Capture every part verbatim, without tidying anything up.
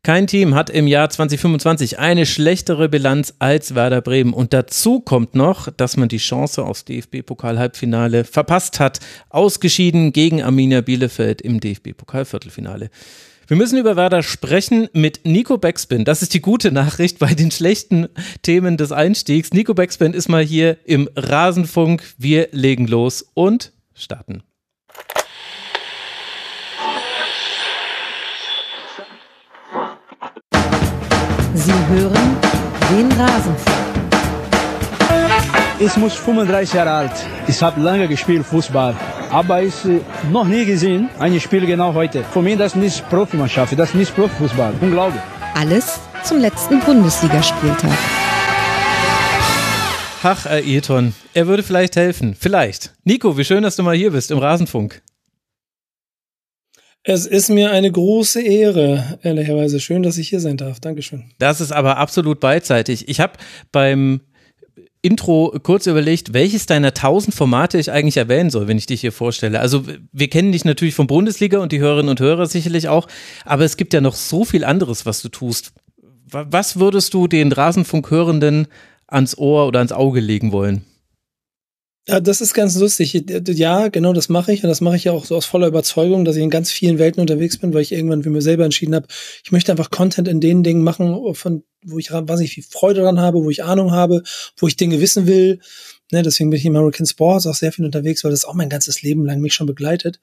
Kein Team hat im Jahr zwanzig fünfundzwanzig eine schlechtere Bilanz als Werder Bremen. Und dazu kommt noch, dass man die Chance aufs D F B-Pokal-Halbfinale verpasst hat. Ausgeschieden gegen Arminia Bielefeld im D F B-Pokal-Viertelfinale. Wir müssen über Werder sprechen mit Nico Backspin. Das ist die gute Nachricht bei den schlechten Themen des Einstiegs. Nico Backspin ist mal hier im Rasenfunk. Wir legen los und starten. Sie hören den Rasenfunk. Ich muss fünfunddreißig Jahre alt. Ich habe lange gespielt Fußball, aber ich noch nie gesehen ein Spiel genau heute. Für mich das ist nicht Profimannschaft, das ist nicht Profifußball. Unglaublich. Alles zum letzten Bundesligaspieltag. Ach, Ayrton, er würde vielleicht helfen. Vielleicht. Nico, wie schön, dass du mal hier bist im Rasenfunk. Es ist mir eine große Ehre, ehrlicherweise. Schön, dass ich hier sein darf. Dankeschön. Das ist aber absolut beidseitig. Ich habe beim Intro kurz überlegt, welches deiner tausend Formate ich eigentlich erwähnen soll, wenn ich dich hier vorstelle. Also wir kennen dich natürlich von Bundesliga und die Hörerinnen und Hörer sicherlich auch, aber es gibt ja noch so viel anderes, was du tust. Was würdest du den Rasenfunk-Hörenden ans Ohr oder ans Auge legen wollen? Ja, das ist ganz lustig. Ja, genau, das mache ich. Und das mache ich ja auch so aus voller Überzeugung, dass ich in ganz vielen Welten unterwegs bin, weil ich irgendwann für mich selber entschieden habe, ich möchte einfach Content in den Dingen machen, von wo ich wahnsinnig viel Freude dran habe, wo ich Ahnung habe, wo ich Dinge wissen will. Ne, deswegen bin ich im American Sports auch sehr viel unterwegs, weil das auch mein ganzes Leben lang mich schon begleitet.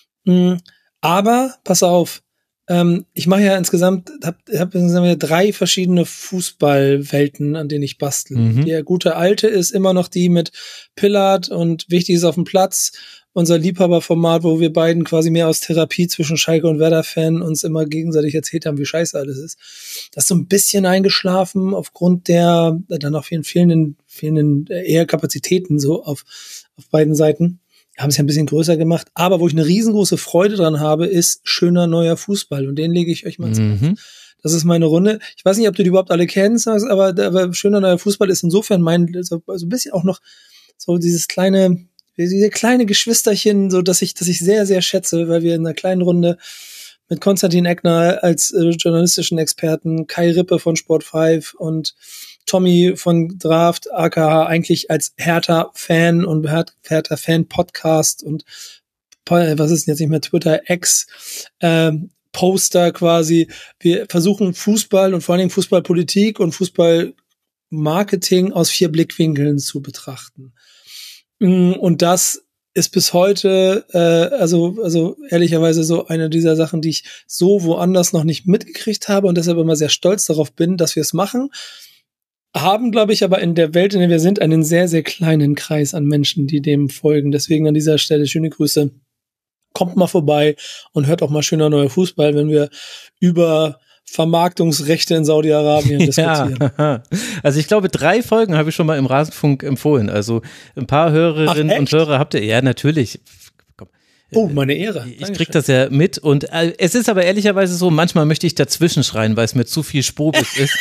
Aber, pass auf, ähm, ich mache ja insgesamt, habe hab insgesamt drei verschiedene Fußballwelten, an denen ich bastel. Mhm. Die gute alte ist immer noch die mit Pillard und Wichtig ist auf dem Platz. Unser Liebhaberformat, wo wir beiden quasi mehr aus Therapie zwischen Schalke und Werder-Fan uns immer gegenseitig erzählt haben, wie scheiße alles ist. Das ist so ein bisschen eingeschlafen aufgrund der dann auch vielen fehlenden, fehlenden eher Kapazitäten so auf, auf beiden Seiten. Haben es ja ein bisschen größer gemacht. Aber wo ich eine riesengroße Freude dran habe, ist schöner neuer Fußball. Und den lege ich euch mal ins Herz. Mhm. Das ist meine Runde. Ich weiß nicht, ob du die überhaupt alle kennst, aber, aber schöner neuer Fußball ist insofern mein, so, so ein bisschen auch noch so dieses kleine, diese kleine Geschwisterchen, so dass ich, dass ich sehr, sehr schätze, weil wir in einer kleinen Runde mit Konstantin Eckner als äh, journalistischen Experten, Kai Rippe von Sport fünf und Tommy von Draft, aka eigentlich als Hertha-Fan und Hertha-Fan-Podcast und was ist denn jetzt nicht mehr Twitter, X, ähm, Poster quasi. Wir versuchen Fußball und vor allen Dingen Fußballpolitik und Fußballmarketing aus vier Blickwinkeln zu betrachten. Und das ist bis heute, äh, also also ehrlicherweise so eine dieser Sachen, die ich so woanders noch nicht mitgekriegt habe und deshalb immer sehr stolz darauf bin, dass wir es machen. Haben, glaube ich, aber in der Welt, in der wir sind, einen sehr, sehr kleinen Kreis an Menschen, die dem folgen. Deswegen an dieser Stelle schöne Grüße. Kommt mal vorbei und hört auch mal schöner neuer Fußball, wenn wir über Vermarktungsrechte in Saudi-Arabien diskutieren. Ja. Also ich glaube, drei Folgen habe ich schon mal im Rasenfunk empfohlen. Also ein paar Hörerinnen Ach, und Hörer habt ihr, ja natürlich. Oh, meine Ehre. Ich krieg das ja mit und äh, es ist aber ehrlicherweise so, manchmal möchte ich dazwischen schreien, weil es mir zu viel Sprobis ist.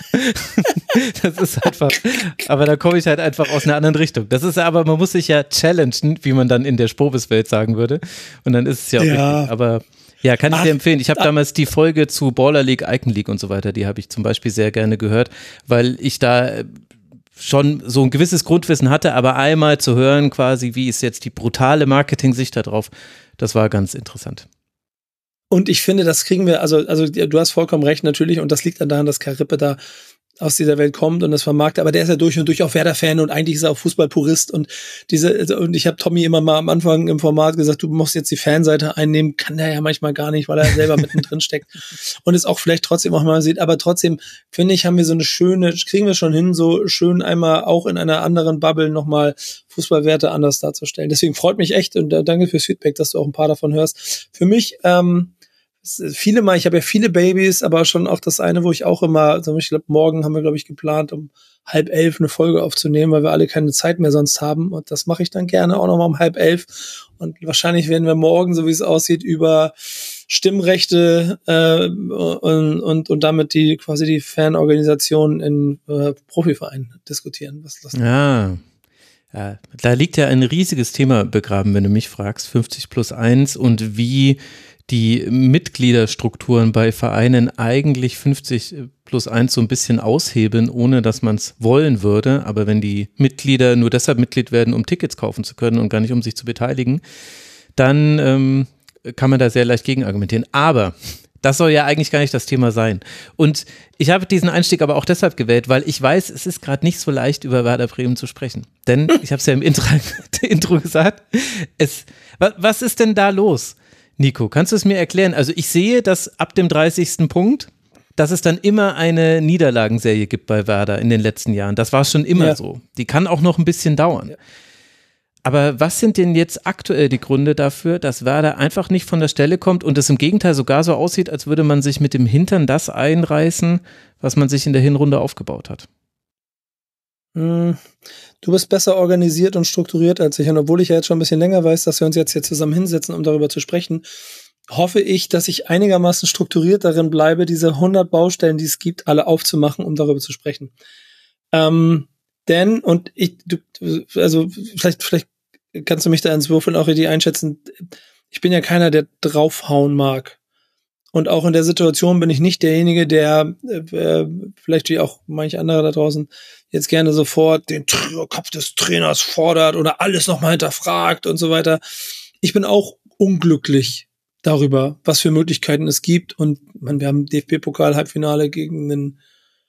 Das ist einfach, aber da komme ich halt einfach aus einer anderen Richtung. Das ist aber, man muss sich ja challengen, wie man dann in der Sprobis-Welt sagen würde. Und dann ist es ja auch ja. richtig. Aber ja, kann ich Ach, dir empfehlen. Ich habe damals die Folge zu Baller League, Icon League und so weiter, die habe ich zum Beispiel sehr gerne gehört, weil ich da schon so ein gewisses Grundwissen hatte, aber einmal zu hören quasi, wie ist jetzt die brutale Marketing-Sicht da drauf, das war ganz interessant. Und ich finde, das kriegen wir, also, also du hast vollkommen recht natürlich und das liegt dann daran, dass Kai Rippe da aus dieser Welt kommt und das vermarktet, aber der ist ja durch und durch auch Werder-Fan und eigentlich ist er auch Fußballpurist und diese, und ich habe Tommy immer mal am Anfang im Format gesagt, du musst jetzt die Fanseite einnehmen, kann der ja manchmal gar nicht, weil er selber mittendrin steckt und es auch vielleicht trotzdem auch mal sieht, aber trotzdem, finde ich, haben wir so eine schöne, kriegen wir schon hin, so schön einmal auch in einer anderen Bubble nochmal Fußballwerte anders darzustellen. Deswegen freut mich echt und danke fürs Feedback, dass du auch ein paar davon hörst. Für mich, ähm, viele Mal, ich habe ja viele Babys, aber schon auch das eine, wo ich auch immer, also ich glaube, morgen haben wir, glaube ich, geplant, um halb elf eine Folge aufzunehmen, weil wir alle keine Zeit mehr sonst haben und das mache ich dann gerne auch nochmal um halb elf und wahrscheinlich werden wir morgen, so wie es aussieht, über Stimmrechte äh, und, und und damit die quasi die Fanorganisation in äh, Profivereinen diskutieren. Was das ja. ja, da liegt ja ein riesiges Thema begraben, wenn du mich fragst, fünfzig plus eins und wie die Mitgliederstrukturen bei Vereinen eigentlich fünfzig plus eins so ein bisschen aushebeln, ohne dass man es wollen würde. Aber wenn die Mitglieder nur deshalb Mitglied werden, um Tickets kaufen zu können und gar nicht um sich zu beteiligen, dann ähm, kann man da sehr leicht gegen argumentieren. Aber das soll ja eigentlich gar nicht das Thema sein. Und ich habe diesen Einstieg aber auch deshalb gewählt, weil ich weiß, es ist gerade nicht so leicht, über Werder Bremen zu sprechen. Denn, ich habe es ja im Intro, Intro gesagt, es, was, was ist denn da los? Nico, kannst du es mir erklären? Also ich sehe, dass ab dem dreißigsten Punkt, dass es dann immer eine Niederlagenserie gibt bei Werder in den letzten Jahren. Das war schon immer ja. so. Die kann auch noch ein bisschen dauern. Ja. Aber was sind denn jetzt aktuell die Gründe dafür, dass Werder einfach nicht von der Stelle kommt und es im Gegenteil sogar so aussieht, als würde man sich mit dem Hintern das einreißen, was man sich in der Hinrunde aufgebaut hat? Du bist besser organisiert und strukturiert als ich. Und obwohl ich ja jetzt schon ein bisschen länger weiß, dass wir uns jetzt hier zusammen hinsetzen, um darüber zu sprechen, hoffe ich, dass ich einigermaßen strukturiert darin bleibe, diese hundert Baustellen, die es gibt, alle aufzumachen, um darüber zu sprechen. Ähm, denn, und ich, du, also vielleicht, vielleicht kannst du mich da ins Würfeln auch richtig einschätzen. Ich bin ja keiner, der draufhauen mag. Und auch in der Situation bin ich nicht derjenige, der äh, vielleicht wie auch manch anderer da draußen jetzt gerne sofort den Kopf des Trainers fordert oder alles nochmal hinterfragt und so weiter. Ich bin auch unglücklich darüber, was für Möglichkeiten es gibt. Und man, wir haben D F B-Pokal-Halbfinale gegen einen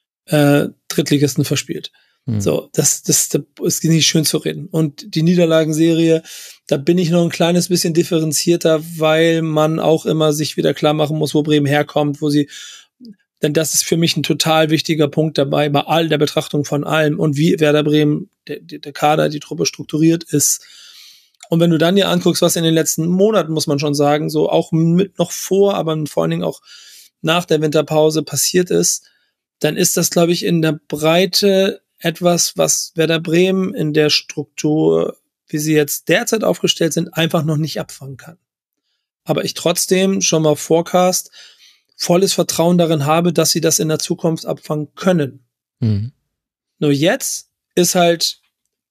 äh, Drittligisten verspielt. So, das, das, das ist nicht schön zu reden. Und die Niederlagenserie, da bin ich noch ein kleines bisschen differenzierter, weil man auch immer sich wieder klar machen muss, wo Bremen herkommt, wo sie, denn das ist für mich ein total wichtiger Punkt dabei, bei all der Betrachtung von allem und wie Werder Bremen, der, der Kader, die Truppe strukturiert ist. Und wenn du dann dir anguckst, was in den letzten Monaten, muss man schon sagen, so auch mit noch vor, aber vor allen Dingen auch nach der Winterpause passiert ist, dann ist das, glaube ich, in der Breite etwas, was Werder Bremen in der Struktur, wie sie jetzt derzeit aufgestellt sind, einfach noch nicht abfangen kann. Aber ich trotzdem schon mal forecast, volles Vertrauen darin habe, dass sie das in der Zukunft abfangen können. Mhm. Nur jetzt ist halt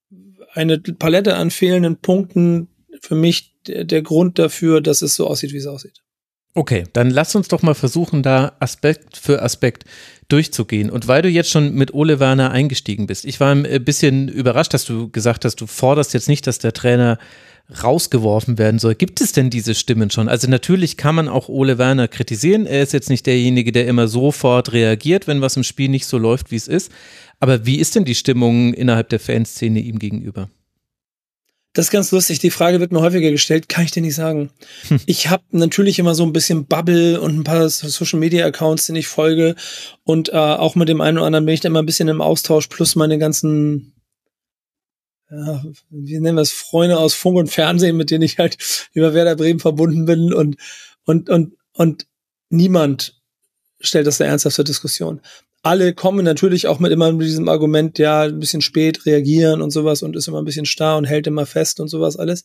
eine Palette an fehlenden Punkten für mich der, der Grund dafür, dass es so aussieht, wie es aussieht. Okay, dann lass uns doch mal versuchen, da Aspekt für Aspekt durchzugehen. Und weil du jetzt schon mit Ole Werner eingestiegen bist, ich war ein bisschen überrascht, dass du gesagt hast, du forderst jetzt nicht, dass der Trainer rausgeworfen werden soll. Gibt es denn diese Stimmen schon? Also natürlich kann man auch Ole Werner kritisieren. Er ist jetzt nicht derjenige, der immer sofort reagiert, wenn was im Spiel nicht so läuft, wie es ist. Aber wie ist denn die Stimmung innerhalb der Fanszene ihm gegenüber? Das ist ganz lustig. Die Frage wird mir häufiger gestellt. Kann ich dir nicht sagen. Hm. Ich habe natürlich immer so ein bisschen Bubble und ein paar Social-Media-Accounts, denen ich folge. Und äh, auch mit dem einen oder anderen bin ich da immer ein bisschen im Austausch. Plus meine ganzen, ja, wie nennen wir es, Freunde aus Funk und Fernsehen, mit denen ich halt über Werder Bremen verbunden bin. Und, und, und, und niemand stellt das eine ernsthafte Diskussion. Alle kommen natürlich auch mit immer mit diesem Argument, ja, ein bisschen spät reagieren und sowas und ist immer ein bisschen starr und hält immer fest und sowas alles.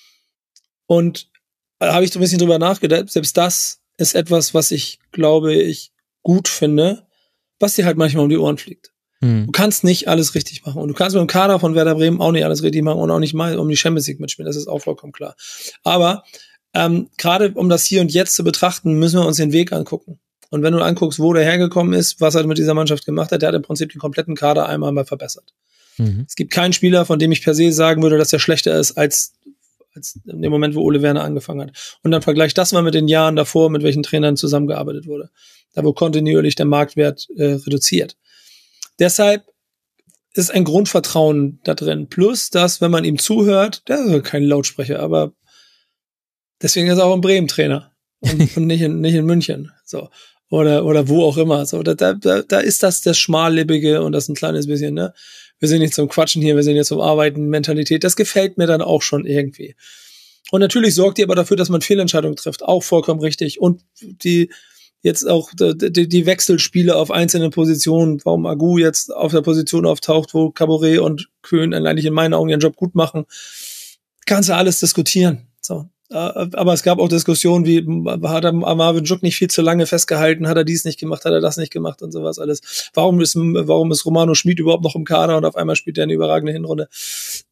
Und da habe ich so ein bisschen drüber nachgedacht. Selbst das ist etwas, was ich, glaube ich, gut finde, was dir halt manchmal um die Ohren fliegt. Mhm. Du kannst nicht alles richtig machen. Und du kannst mit dem Kader von Werder Bremen auch nicht alles richtig machen und auch nicht mal um die Champions League mitspielen. Das ist auch vollkommen klar. Aber ähm, gerade um das Hier und Jetzt zu betrachten, müssen wir uns den Weg angucken. Und wenn du anguckst, wo der hergekommen ist, was er mit dieser Mannschaft gemacht hat, der hat im Prinzip den kompletten Kader einmal mal verbessert. Mhm. Es gibt keinen Spieler, von dem ich per se sagen würde, dass er schlechter ist als, als in dem Moment, wo Ole Werner angefangen hat. Und dann vergleich das mal mit den Jahren davor, mit welchen Trainern zusammengearbeitet wurde. Da wurde kontinuierlich der Marktwert äh, reduziert. Deshalb ist ein Grundvertrauen da drin. Plus, dass, wenn man ihm zuhört, der ist kein Lautsprecher, aber deswegen ist er auch ein Bremen-Trainer und, und nicht in, nicht in München. So. Oder, oder wo auch immer. So, da, da, da ist das das Schmallippige und das ein kleines bisschen, ne? Wir sind nicht zum Quatschen hier, wir sind jetzt zum Arbeiten, Mentalität. Das gefällt mir dann auch schon irgendwie. Und natürlich sorgt die aber dafür, dass man Fehlentscheidungen trifft. Auch vollkommen richtig. Und die, jetzt auch die, die Wechselspiele auf einzelnen Positionen, warum Agu jetzt auf der Position auftaucht, wo Caboret und Köhn eigentlich in meinen Augen ihren Job gut machen. Kannst du alles diskutieren. So. Aber es gab auch Diskussionen, wie hat er Marvin Juk nicht viel zu lange festgehalten, hat er dies nicht gemacht, hat er das nicht gemacht und sowas alles. Warum ist, warum ist Romano Schmid überhaupt noch im Kader und auf einmal spielt er eine überragende Hinrunde?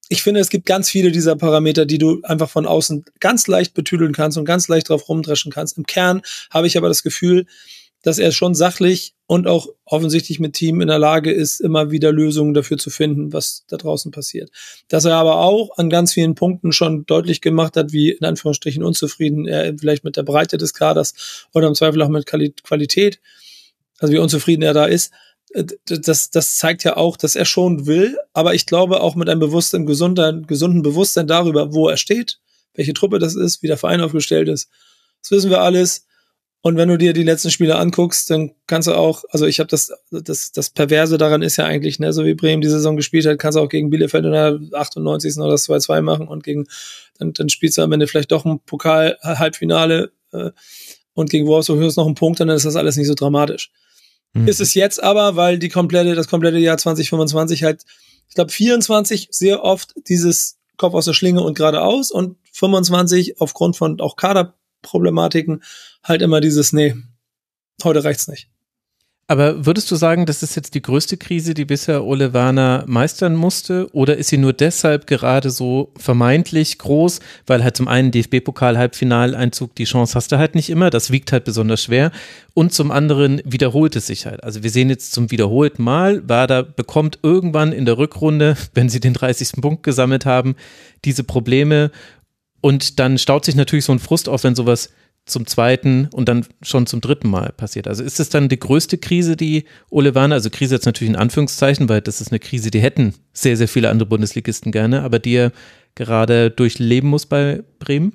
ich finde, es gibt ganz viele dieser Parameter, die du einfach von außen ganz leicht betüdeln kannst und ganz leicht drauf rumdreschen kannst. Im Kern habe ich aber das Gefühl, dass er schon sachlich und auch offensichtlich mit Team in der Lage ist, immer wieder Lösungen dafür zu finden, was da draußen passiert. Dass er aber auch an ganz vielen Punkten schon deutlich gemacht hat, wie in Anführungsstrichen unzufrieden er vielleicht mit der Breite des Kaders oder im Zweifel auch mit Qualität, also wie unzufrieden er da ist. Das, das zeigt ja auch, dass er schon will, aber ich glaube auch mit einem bewussten, gesunden, gesunden Bewusstsein darüber, wo er steht, welche Truppe das ist, wie der Verein aufgestellt ist. Das wissen wir alles. Und wenn du dir die letzten Spiele anguckst, dann kannst du auch, also ich habe das, das, das Perverse daran ist ja eigentlich, ne, so wie Bremen die Saison gespielt hat, kannst du auch gegen Bielefeld in der achtundneunzigsten oder das zwei zwei machen und gegen, dann, dann spielst du am Ende vielleicht doch ein Pokal-Halbfinale äh, und gegen Wolfsburg höchstens noch einen Punkt, dann ist das alles nicht so dramatisch. Mhm. Ist es jetzt aber, weil die komplette, das komplette Jahr zwanzig fünfundzwanzig halt, ich glaube vierundzwanzig sehr oft dieses Kopf aus der Schlinge und geradeaus und fünfundzwanzig aufgrund von auch Kaderproblematiken halt immer dieses, nee, heute reicht's nicht. Aber würdest du sagen, das ist jetzt die größte Krise, die bisher Ole Werner meistern musste? Oder ist sie nur deshalb gerade so vermeintlich groß, weil halt zum einen D F B-Pokal-Halbfinaleinzug, die Chance hast du halt nicht immer, das wiegt halt besonders schwer. Und zum anderen wiederholt es sich halt. Also wir sehen jetzt zum wiederholten Mal, Werder bekommt irgendwann in der Rückrunde, wenn sie den dreißigsten Punkt gesammelt haben, diese Probleme. Und dann staut sich natürlich so ein Frust auf, wenn sowas zum zweiten und dann schon zum dritten Mal passiert. Also ist es dann die größte Krise, die Ole Werner, also Krise jetzt natürlich in Anführungszeichen, weil das ist eine Krise, die hätten sehr, sehr viele andere Bundesligisten gerne, aber die er gerade durchleben muss bei Bremen?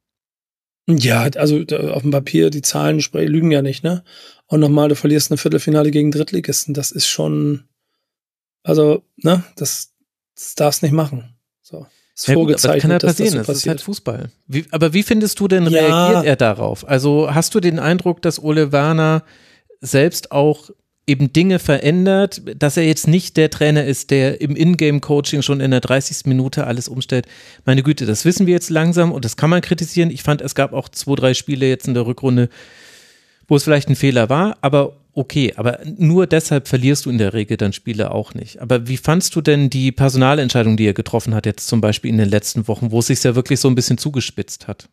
Ja, also auf dem Papier, die Zahlen lügen ja nicht, ne? Und nochmal, du verlierst eine Viertelfinale gegen Drittligisten, das ist schon, also, ne, das, das darfst nicht machen. So. Ja gut, aber das kann ja passieren, das, so das ist halt Fußball. Wie, aber wie findest du denn, ja. reagiert er darauf? Also hast du den Eindruck, dass Ole Werner selbst auch eben Dinge verändert, dass er jetzt nicht der Trainer ist, der im Ingame-Coaching schon in der dreißigsten Minute alles umstellt? Meine Güte, das wissen wir jetzt langsam und das kann man kritisieren. Ich fand, es gab auch zwei, drei Spiele jetzt in der Rückrunde, wo es vielleicht ein Fehler war, aber okay, aber nur deshalb verlierst du in der Regel dann Spiele auch nicht. Aber wie fandst du denn die Personalentscheidung, die er getroffen hat, jetzt zum Beispiel in den letzten Wochen, wo es sich ja wirklich so ein bisschen zugespitzt hat?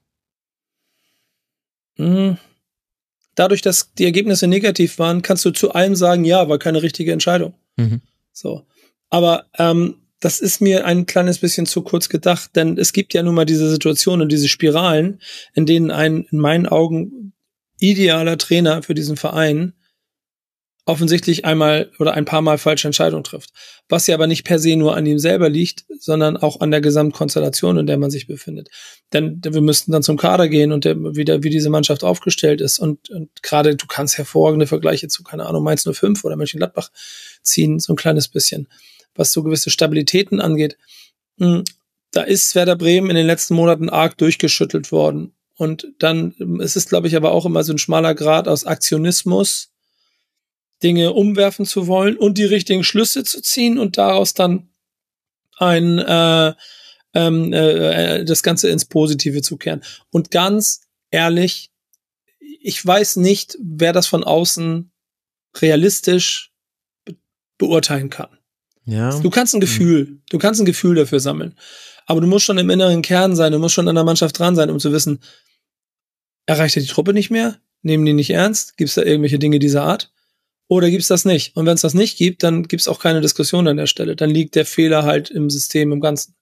Dadurch, dass die Ergebnisse negativ waren, kannst du zu allem sagen, ja, war keine richtige Entscheidung. Mhm. So. Aber ähm, das ist mir ein kleines bisschen zu kurz gedacht, denn es gibt ja nun mal diese Situationen, diese Spiralen, in denen ein, in meinen Augen, idealer Trainer für diesen Verein offensichtlich einmal oder ein paar Mal falsche Entscheidungen trifft. Was ja aber nicht per se nur an ihm selber liegt, sondern auch an der Gesamtkonstellation, in der man sich befindet. Denn wir müssten dann zum Kader gehen und der, wieder, wie diese Mannschaft aufgestellt ist. Und, und gerade du kannst hervorragende Vergleiche zu, keine Ahnung, Mainz null fünf oder Mönchengladbach ziehen, so ein kleines bisschen. Was so gewisse Stabilitäten angeht. Da ist Werder Bremen in den letzten Monaten arg durchgeschüttelt worden. Und dann ist es, glaube ich, aber auch immer so ein schmaler Grad aus Aktionismus, Dinge umwerfen zu wollen und die richtigen Schlüsse zu ziehen und daraus dann ein äh, ähm, äh, das Ganze ins Positive zu kehren. Und ganz ehrlich, ich weiß nicht, wer das von außen realistisch be- beurteilen kann. Ja. Du kannst ein Gefühl, du kannst ein Gefühl dafür sammeln, aber du musst schon im inneren Kern sein, du musst schon an der Mannschaft dran sein, um zu wissen, erreicht er die Truppe nicht mehr? Nehmen die nicht ernst? Gibt es da irgendwelche Dinge dieser Art? Oder gibt's das nicht? Und wenn es das nicht gibt, dann gibt's auch keine Diskussion an der Stelle. Dann liegt der Fehler halt im System, im Ganzen.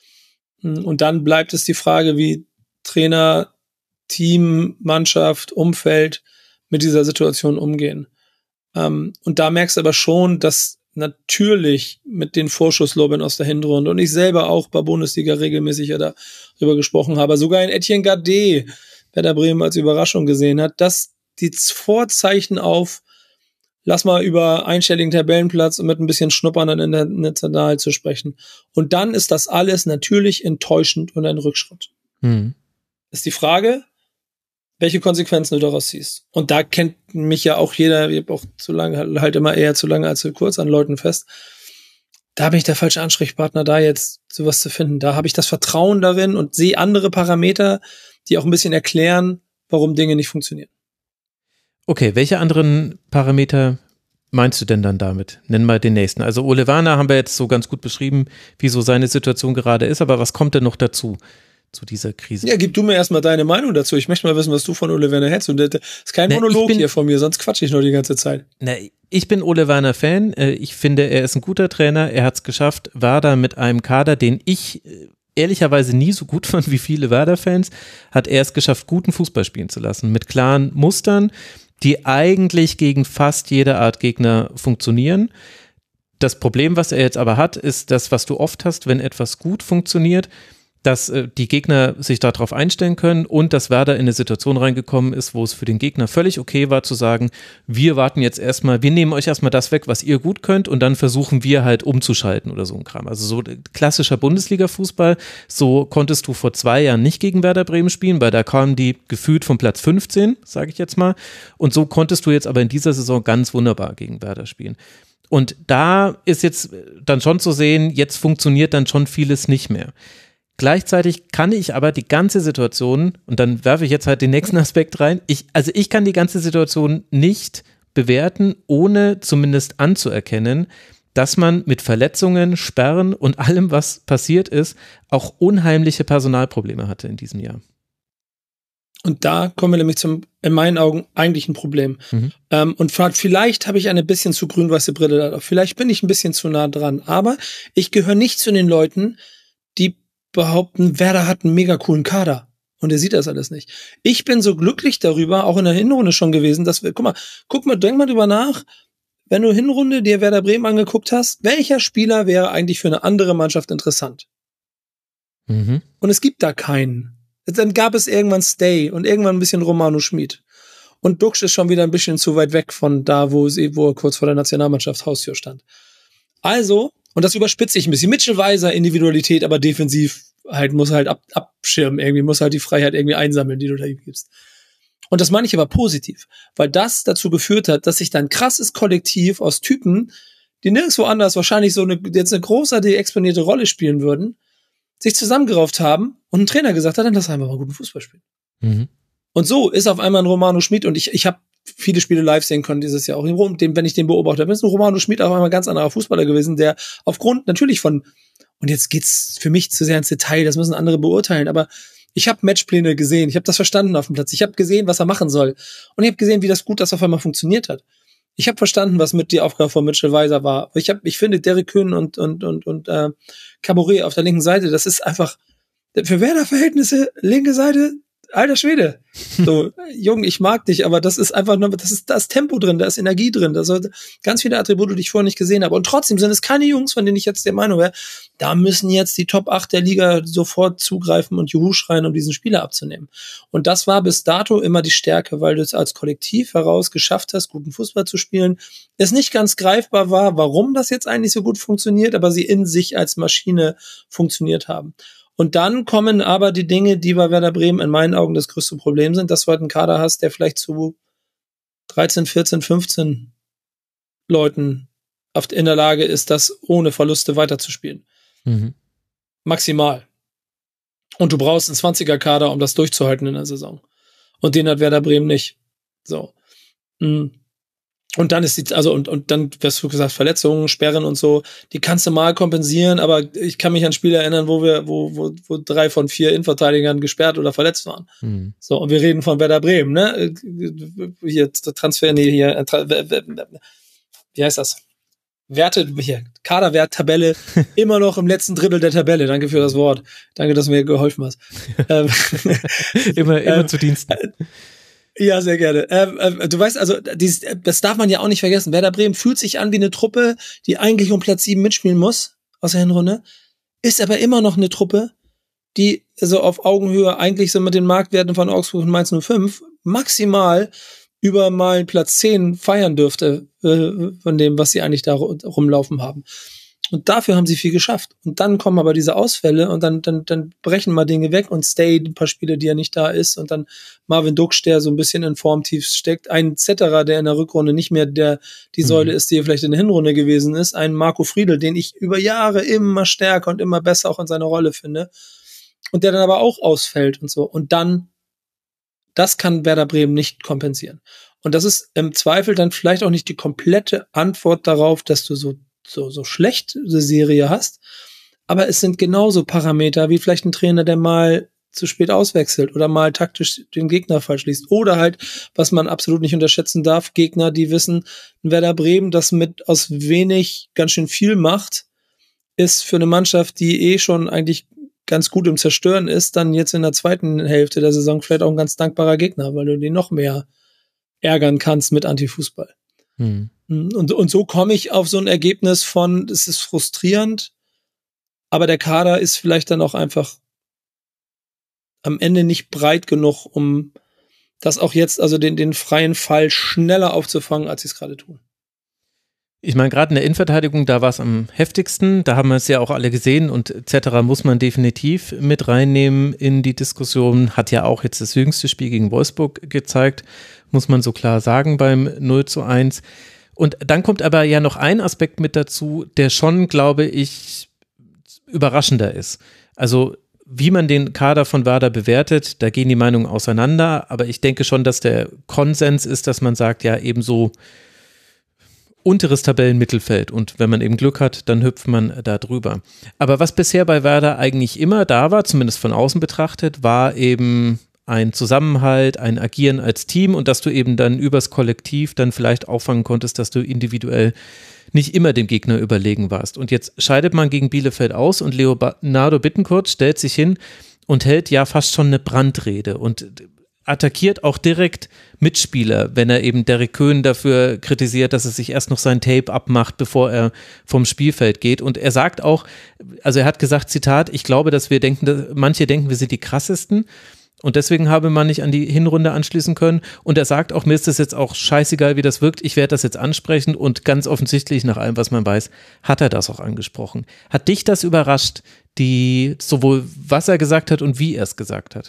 Und dann bleibt es die Frage, wie Trainer, Team, Mannschaft, Umfeld mit dieser Situation umgehen. Und da merkst du aber schon, dass natürlich mit den Vorschusslorbeeren aus der Hinrunde und ich selber auch bei Bundesliga regelmäßig ja darüber gesprochen habe, sogar in Etienne Gade, wer der Bremen als Überraschung gesehen hat, dass die Vorzeichen auf lass mal über einstelligen Tabellenplatz und mit ein bisschen Schnuppern dann international zu sprechen. Und dann ist das alles natürlich enttäuschend und ein Rückschritt. Mhm. Ist die Frage, welche Konsequenzen du daraus ziehst. Und da kennt mich ja auch jeder, ich habe auch zu lange, halt immer eher zu lange als zu kurz an Leuten fest. Da bin ich der falsche Ansprechpartner, da jetzt sowas zu finden. Da habe ich das Vertrauen darin und sehe andere Parameter, die auch ein bisschen erklären, warum Dinge nicht funktionieren. Okay, welche anderen Parameter meinst du denn dann damit? Nenn mal den nächsten. Also Ole Werner haben wir jetzt so ganz gut beschrieben, wie so seine Situation gerade ist, aber was kommt denn noch dazu, zu dieser Krise? Ja, gib du mir erstmal deine Meinung dazu. Ich möchte mal wissen, was du von Ole Werner hältst. Und das ist kein Na, Monolog bin, hier von mir, sonst quatsche ich nur die ganze Zeit. Na, ich bin Ole Werner Fan. Ich finde, er ist ein guter Trainer. Er hat es geschafft, Werder mit einem Kader, den ich ehrlicherweise nie so gut fand wie viele Werder-Fans, hat er es geschafft, guten Fußball spielen zu lassen. Mit klaren Mustern, die eigentlich gegen fast jede Art Gegner funktionieren. Das Problem, was er jetzt aber hat, ist das, was du oft hast, wenn etwas gut funktioniert, dass äh, die Gegner sich darauf einstellen können und dass Werder in eine Situation reingekommen ist, wo es für den Gegner völlig okay war zu sagen, wir warten jetzt erstmal, wir nehmen euch erstmal das weg, was ihr gut könnt und dann versuchen wir halt umzuschalten oder so ein Kram. Also so klassischer Bundesliga-Fußball, so konntest du vor zwei Jahren nicht gegen Werder Bremen spielen, weil da kamen die gefühlt von Platz fünfzehn, sage ich jetzt mal, und so konntest du jetzt aber in dieser Saison ganz wunderbar gegen Werder spielen. Und da ist jetzt dann schon zu sehen, jetzt funktioniert dann schon vieles nicht mehr. Gleichzeitig kann ich aber die ganze Situation, und dann werfe ich jetzt halt den nächsten Aspekt rein, ich, also ich kann die ganze Situation nicht bewerten, ohne zumindest anzuerkennen, dass man mit Verletzungen, Sperren und allem, was passiert ist, auch unheimliche Personalprobleme hatte in diesem Jahr. Und da kommen wir nämlich zum, in meinen Augen, eigentlichen Problem. Mhm. Ähm, und vielleicht habe ich eine bisschen zu grün-weiße Brille da. Vielleicht bin ich ein bisschen zu nah dran. Aber ich gehöre nicht zu den Leuten, die behaupten, Werder hat einen mega coolen Kader. Und er sieht das alles nicht. Ich bin so glücklich darüber, auch in der Hinrunde schon gewesen, dass wir, guck mal, guck mal, denk mal drüber nach, wenn du Hinrunde dir Werder Bremen angeguckt hast, welcher Spieler wäre eigentlich für eine andere Mannschaft interessant? Mhm. Und es gibt da keinen. Dann gab es irgendwann Stay und irgendwann ein bisschen Romano Schmid. Und Duxch ist schon wieder ein bisschen zu weit weg von da, wo, sie, wo er kurz vor der Nationalmannschaft Haustür stand. Also, und das überspitze ich ein bisschen. Mitchell Weiser, Individualität, aber defensiv halt, muss halt ab, abschirmen irgendwie, muss halt die Freiheit irgendwie einsammeln, die du da gibst. Und das meine ich aber positiv, weil das dazu geführt hat, dass sich da ein krasses Kollektiv aus Typen, die nirgendwo anders wahrscheinlich so eine, jetzt eine großartige exponierte Rolle spielen würden, sich zusammengerauft haben und ein Trainer gesagt hat, dann lass einfach mal guten Fußball spielen. Mhm. Und so ist auf einmal ein Romano Schmid, und ich, ich habe viele Spiele live sehen können dieses Jahr auch in Rom, den, wenn ich den beobachtet habe, ist ein Romano Schmid auf einmal ein ganz anderer Fußballer gewesen, der aufgrund natürlich von, und jetzt geht's für mich zu sehr ins Detail, das müssen andere beurteilen, aber ich habe Matchpläne gesehen, ich habe das verstanden auf dem Platz, ich habe gesehen, was er machen soll, und ich habe gesehen, wie das gut das auf einmal funktioniert hat. Ich habe verstanden, was mit die Aufgabe von Mitchell Weiser war. Ich habe, ich finde, Derek Köhn und und und und äh, Caboret auf der linken Seite, das ist einfach für Werder-Verhältnisse linke Seite. Alter Schwede, so, Jung, ich mag dich, aber das ist einfach nur, das ist, da ist Tempo drin, da ist Energie drin, da sind ganz viele Attribute, die ich vorher nicht gesehen habe. Und trotzdem sind es keine Jungs, von denen ich jetzt der Meinung wäre, da müssen jetzt die Top acht der Liga sofort zugreifen und Juhu schreien, um diesen Spieler abzunehmen. Und das war bis dato immer die Stärke, weil du es als Kollektiv heraus geschafft hast, guten Fußball zu spielen. Es nicht ganz greifbar war, warum das jetzt eigentlich so gut funktioniert, aber sie in sich als Maschine funktioniert haben. Und dann kommen aber die Dinge, die bei Werder Bremen in meinen Augen das größte Problem sind, dass du halt einen Kader hast, der vielleicht zu dreizehn, vierzehn, fünfzehn Leuten in der Lage ist, das ohne Verluste weiterzuspielen. Mhm. Maximal. Und du brauchst einen zwanziger-Kader, um das durchzuhalten in der Saison. Und den hat Werder Bremen nicht. So. Mhm. Und dann ist die, also, und, und dann, wirst du gesagt, Verletzungen, Sperren und so, die kannst du mal kompensieren, aber ich kann mich an Spiele erinnern, wo wir, wo, wo, wo drei von vier Innenverteidigern gesperrt oder verletzt waren. Mhm. So, und wir reden von Werder Bremen, ne? Hier, Transfer, nee, hier, wie heißt das? Werte, hier, Kaderwerttabelle, immer noch im letzten Drittel der Tabelle. Danke für das Wort. Danke, dass du mir geholfen hast. immer, immer ähm, zu Diensten. Ja, sehr gerne. Ähm, äh, du weißt, also dieses, das darf man ja auch nicht vergessen. Werder Bremen fühlt sich an wie eine Truppe, die eigentlich um Platz sieben mitspielen muss aus der Hinrunde, ist aber immer noch eine Truppe, die so auf Augenhöhe eigentlich so mit den Marktwerten von Augsburg und Mainz null fünf maximal über mal Platz zehn feiern dürfte äh, von dem, was sie eigentlich da rumlaufen haben. Und dafür haben sie viel geschafft. Und dann kommen aber diese Ausfälle und dann, dann, dann brechen mal Dinge weg und Stay, ein paar Spiele, die er nicht da ist, und dann Marvin Duxch, der so ein bisschen in Formtiefs steckt, ein Zetterer, der in der Rückrunde nicht mehr der, die mhm. Säule ist, die er vielleicht in der Hinrunde gewesen ist, ein Marco Friedl, den ich über Jahre immer stärker und immer besser auch in seiner Rolle finde, und der dann aber auch ausfällt und so. Und dann, das kann Werder Bremen nicht kompensieren. Und das ist im Zweifel dann vielleicht auch nicht die komplette Antwort darauf, dass du so, so, so schlecht eine Serie hast. Aber es sind genauso Parameter wie vielleicht ein Trainer, der mal zu spät auswechselt oder mal taktisch den Gegner falsch liest. Oder halt, was man absolut nicht unterschätzen darf, Gegner, die wissen, Werder Bremen, das mit aus wenig ganz schön viel macht, ist für eine Mannschaft, die eh schon eigentlich ganz gut im Zerstören ist, dann jetzt in der zweiten Hälfte der Saison vielleicht auch ein ganz dankbarer Gegner, weil du die noch mehr ärgern kannst mit Antifußball. Hm. Und, und so komme ich auf so ein Ergebnis von, es ist frustrierend, aber der Kader ist vielleicht dann auch einfach am Ende nicht breit genug, um das auch jetzt, also den, den freien Fall schneller aufzufangen, als sie es gerade tun. Ich meine, gerade in der Innenverteidigung, da war es am heftigsten, da haben wir es ja auch alle gesehen und et cetera muss man definitiv mit reinnehmen in die Diskussion, hat ja auch jetzt das jüngste Spiel gegen Wolfsburg gezeigt, muss man so klar sagen beim null zu eins. Und dann kommt aber ja noch ein Aspekt mit dazu, der schon, glaube ich, überraschender ist. Also wie man den Kader von Werder bewertet, da gehen die Meinungen auseinander, aber ich denke schon, dass der Konsens ist, dass man sagt, ja ebenso unteres Tabellenmittelfeld und wenn man eben Glück hat, dann hüpft man da drüber. Aber was bisher bei Werder eigentlich immer da war, zumindest von außen betrachtet, war eben ein Zusammenhalt, ein Agieren als Team und dass du eben dann übers Kollektiv dann vielleicht auffangen konntest, dass du individuell nicht immer dem Gegner überlegen warst. Und jetzt scheidet man gegen Bielefeld aus und Leonardo Bittencourt stellt sich hin und hält ja fast schon eine Brandrede und attackiert auch direkt Mitspieler, wenn er eben Derek Köhn dafür kritisiert, dass er sich erst noch sein Tape abmacht, bevor er vom Spielfeld geht. Und er sagt auch, also er hat gesagt, Zitat, ich glaube, dass wir denken, dass manche denken, wir sind die krassesten. Und deswegen habe man nicht an die Hinrunde anschließen können. Und er sagt auch, mir ist das jetzt auch scheißegal, wie das wirkt. Ich werde das jetzt ansprechen. Und ganz offensichtlich, nach allem, was man weiß, hat er das auch angesprochen. Hat dich das überrascht, die sowohl was er gesagt hat und wie er es gesagt hat?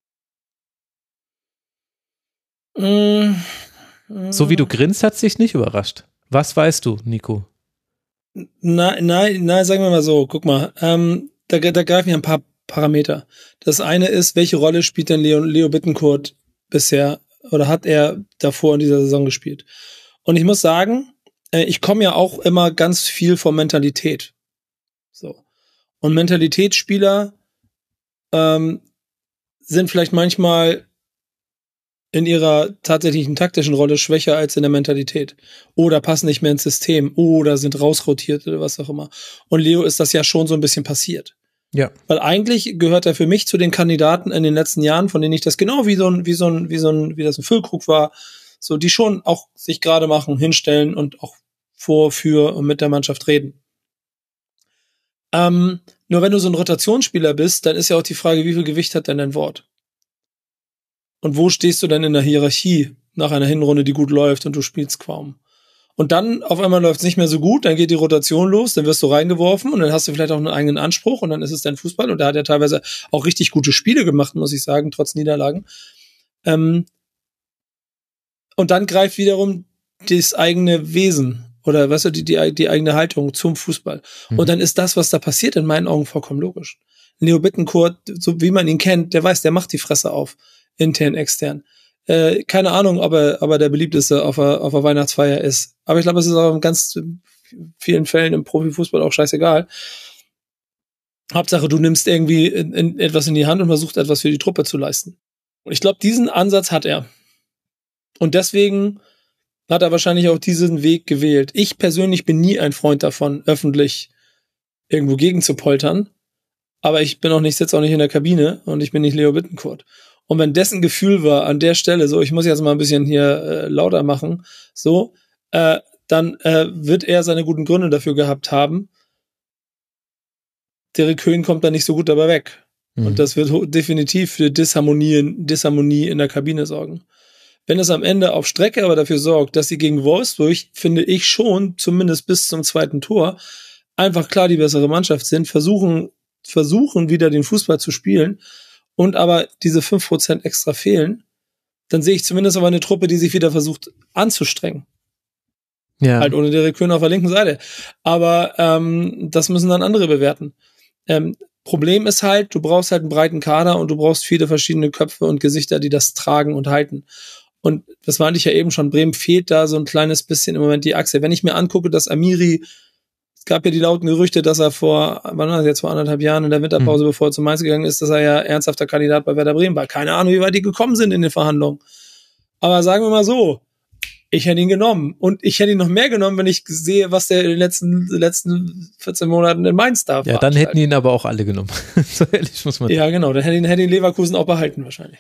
Mm, mm. So wie du grinst, hat es dich nicht überrascht. Was weißt du, Nico? Nein, nein, nein, sagen wir mal so. Guck mal, ähm, da, da greifen ja ein paar Parameter. Das eine ist, welche Rolle spielt denn Leo, Leo Bittencourt bisher oder hat er davor in dieser Saison gespielt? Und ich muss sagen, äh, ich komme ja auch immer ganz viel von Mentalität. So. Und Mentalitätsspieler ähm, sind vielleicht manchmal in ihrer tatsächlichen taktischen Rolle schwächer als in der Mentalität. Oder passen nicht mehr ins System. Oder sind rausrotiert oder was auch immer. Und Leo ist das ja schon so ein bisschen passiert. Ja. Weil eigentlich gehört er für mich zu den Kandidaten in den letzten Jahren, von denen ich das genau wie so ein, wie so ein, wie so ein, wie das ein Füllkrug war, so, die schon auch sich gerade machen, hinstellen und auch vor, für und mit der Mannschaft reden. Ähm, nur wenn du so ein Rotationsspieler bist, dann ist ja auch die Frage, wie viel Gewicht hat denn dein Wort? Und wo stehst du denn in der Hierarchie nach einer Hinrunde, die gut läuft und du spielst kaum? Und dann auf einmal läuft es nicht mehr so gut, dann geht die Rotation los, dann wirst du reingeworfen und dann hast du vielleicht auch einen eigenen Anspruch und dann ist es dein Fußball und da hat er teilweise auch richtig gute Spiele gemacht, muss ich sagen, trotz Niederlagen. Ähm und dann greift wiederum das eigene Wesen oder weißt du, die, die, die eigene Haltung zum Fußball. Mhm. Und dann ist das, was da passiert, in meinen Augen vollkommen logisch. Leo Bittencourt, so wie man ihn kennt, der weiß, der macht die Fresse auf, intern, extern. Äh, keine Ahnung, ob er, ob er der beliebteste auf der, auf der Weihnachtsfeier ist. Aber ich glaube, es ist auch in ganz vielen Fällen im Profifußball auch scheißegal. Hauptsache, du nimmst irgendwie in, in etwas in die Hand und versuchst etwas für die Truppe zu leisten. Und ich glaube, diesen Ansatz hat er. Und deswegen hat er wahrscheinlich auch diesen Weg gewählt. Ich persönlich bin nie ein Freund davon, öffentlich irgendwo gegen zu poltern. Aber ich bin auch nicht, sitze auch nicht in der Kabine und ich bin nicht Leo Bittencourt. Und wenn dessen Gefühl war an der Stelle, so, ich muss jetzt mal ein bisschen hier äh, lauter machen, so, äh, dann äh, wird er seine guten Gründe dafür gehabt haben. Derek Köhn kommt da nicht so gut dabei weg. Mhm. Und das wird ho- definitiv für Disharmonie, Disharmonie in der Kabine sorgen. Wenn es am Ende auf Strecke aber dafür sorgt, dass sie gegen Wolfsburg, finde ich schon, zumindest bis zum zweiten Tor, einfach klar die bessere Mannschaft sind, versuchen, versuchen wieder den Fußball zu spielen, und aber diese fünf Prozent extra fehlen, dann sehe ich zumindest aber eine Truppe, die sich wieder versucht anzustrengen. Ja. Halt ohne Derek Köhn auf der linken Seite. Aber ähm, das müssen dann andere bewerten. Ähm, Problem ist halt, du brauchst halt einen breiten Kader und du brauchst viele verschiedene Köpfe und Gesichter, die das tragen und halten. Und das meinte ich ja eben schon, Bremen fehlt da so ein kleines bisschen im Moment die Achse. Wenn ich mir angucke, dass Amiri, es gab ja die lauten Gerüchte, dass er vor, wann war das jetzt, vor anderthalb Jahren in der Winterpause, mhm. bevor er zu Mainz gegangen ist, dass er ja ernsthafter Kandidat bei Werder Bremen war. Keine Ahnung, wie weit die gekommen sind in den Verhandlungen. Aber sagen wir mal so, ich hätte ihn genommen. Und ich hätte ihn noch mehr genommen, wenn ich sehe, was der in den letzten, letzten vierzehn Monaten in Mainz da war. Ja, dann hätten ihn aber auch alle genommen. So ehrlich muss man sagen. Ja, genau. Dann hätte ihn, hätte ihn Leverkusen auch behalten wahrscheinlich.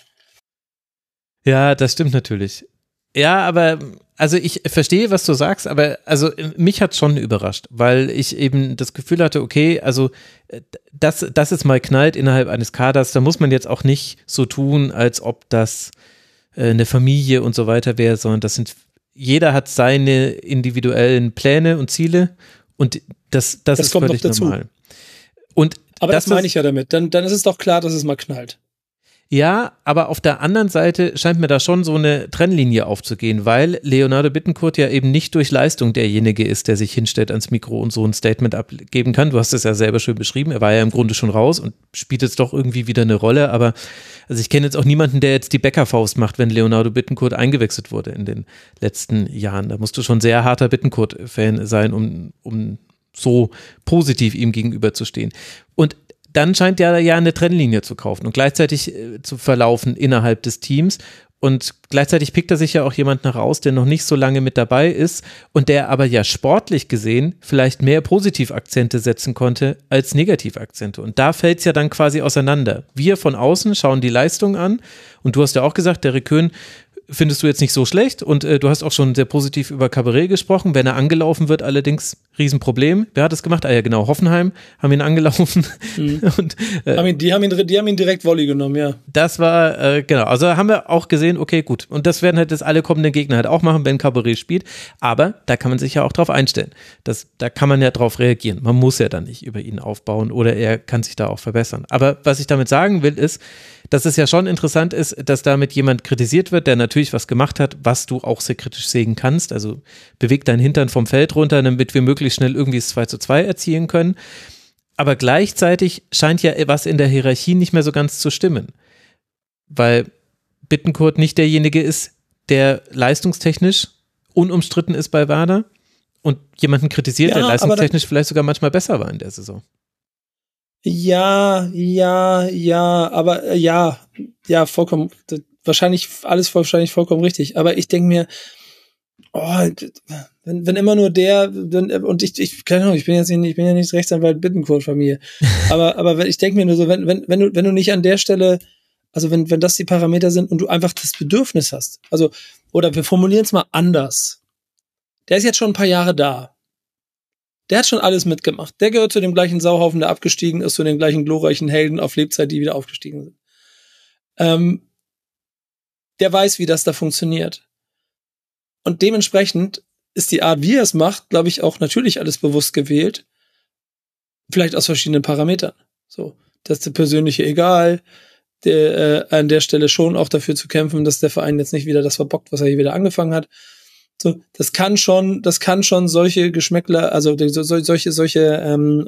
Ja, das stimmt natürlich. Ja, aber also ich verstehe, was du sagst, aber also mich hat schon überrascht, weil ich eben das Gefühl hatte, okay, also das, das ist mal knallt innerhalb eines Kaders, da muss man jetzt auch nicht so tun, als ob das äh, eine Familie und so weiter wäre, sondern das sind, jeder hat seine individuellen Pläne und Ziele und das, das, das ist kommt völlig noch dazu. Normal. Und aber das, das meine ich ja damit, dann, dann ist es doch klar, dass es mal knallt. Ja, aber auf der anderen Seite scheint mir da schon so eine Trennlinie aufzugehen, weil Leonardo Bittencourt ja eben nicht durch Leistung derjenige ist, der sich hinstellt ans Mikro und so ein Statement abgeben kann. Du hast es ja selber schön beschrieben, er war ja im Grunde schon raus und spielt jetzt doch irgendwie wieder eine Rolle, aber also ich kenne jetzt auch niemanden, der jetzt die Bäckerfaust macht, wenn Leonardo Bittencourt eingewechselt wurde in den letzten Jahren. Da musst du schon sehr harter Bittencourt-Fan sein, um, um so positiv ihm gegenüberzustehen. Und dann scheint er ja eine Trennlinie zu kaufen und gleichzeitig äh, zu verlaufen innerhalb des Teams und gleichzeitig pickt er sich ja auch jemanden raus, der noch nicht so lange mit dabei ist und der aber ja sportlich gesehen vielleicht mehr Positivakzente setzen konnte als Negativakzente und da fällt es ja dann quasi auseinander. Wir von außen schauen die Leistung an und du hast ja auch gesagt, der Rekön findest du jetzt nicht so schlecht und äh, du hast auch schon sehr positiv über Cabaret gesprochen, wenn er angelaufen wird, allerdings Riesenproblem. Wer hat das gemacht? Ah ja genau, Hoffenheim haben ihn angelaufen. Mhm. und, äh, haben ihn, die, haben ihn, die haben ihn direkt Volley genommen, ja. Das war, äh, genau, also haben wir auch gesehen, okay gut, und das werden halt jetzt alle kommenden Gegner halt auch machen, wenn Cabaret spielt, aber da kann man sich ja auch drauf einstellen. Das, da kann man ja drauf reagieren. Man muss ja dann nicht über ihn aufbauen oder er kann sich da auch verbessern. Aber was ich damit sagen will, ist, dass es ja schon interessant ist, dass damit jemand kritisiert wird, der natürlich was gemacht hat, was du auch sehr kritisch sehen kannst. Also beweg deinen Hintern vom Feld runter, damit wir möglichst schnell irgendwie das zwei zu zwei erzielen können. Aber gleichzeitig scheint ja was in der Hierarchie nicht mehr so ganz zu stimmen. Weil Bittencourt nicht derjenige ist, der leistungstechnisch unumstritten ist bei Werder und jemanden kritisiert, ja, der leistungstechnisch vielleicht sogar manchmal besser war in der Saison. Ja, ja, ja, aber äh, ja, ja, vollkommen, das, wahrscheinlich, alles wahrscheinlich vollkommen richtig. Aber ich denke mir, oh, wenn, wenn immer nur der, wenn, und ich, ich, keine Ahnung, ich bin jetzt nicht, ich bin ja nicht Rechtsanwalt Bittencourt-Familie. aber, aber ich denke mir nur so, wenn, wenn, wenn du, wenn du nicht an der Stelle, also wenn, wenn das die Parameter sind und du einfach das Bedürfnis hast, also, oder wir formulieren es mal anders. Der ist jetzt schon ein paar Jahre da. Der hat schon alles mitgemacht. Der gehört zu dem gleichen Sauhaufen, der abgestiegen ist, zu den gleichen glorreichen Helden auf Lebzeit, die wieder aufgestiegen sind. Ähm, der weiß, wie das da funktioniert. Und dementsprechend ist die Art, wie er es macht, glaube ich, auch natürlich alles bewusst gewählt. Vielleicht aus verschiedenen Parametern. So, das ist der persönliche Egal, der, äh, an der Stelle schon auch dafür zu kämpfen, dass der Verein jetzt nicht wieder das verbockt, was er hier wieder angefangen hat. So, das kann schon, das kann schon solche Geschmäckler, also so, solche, solche ähm,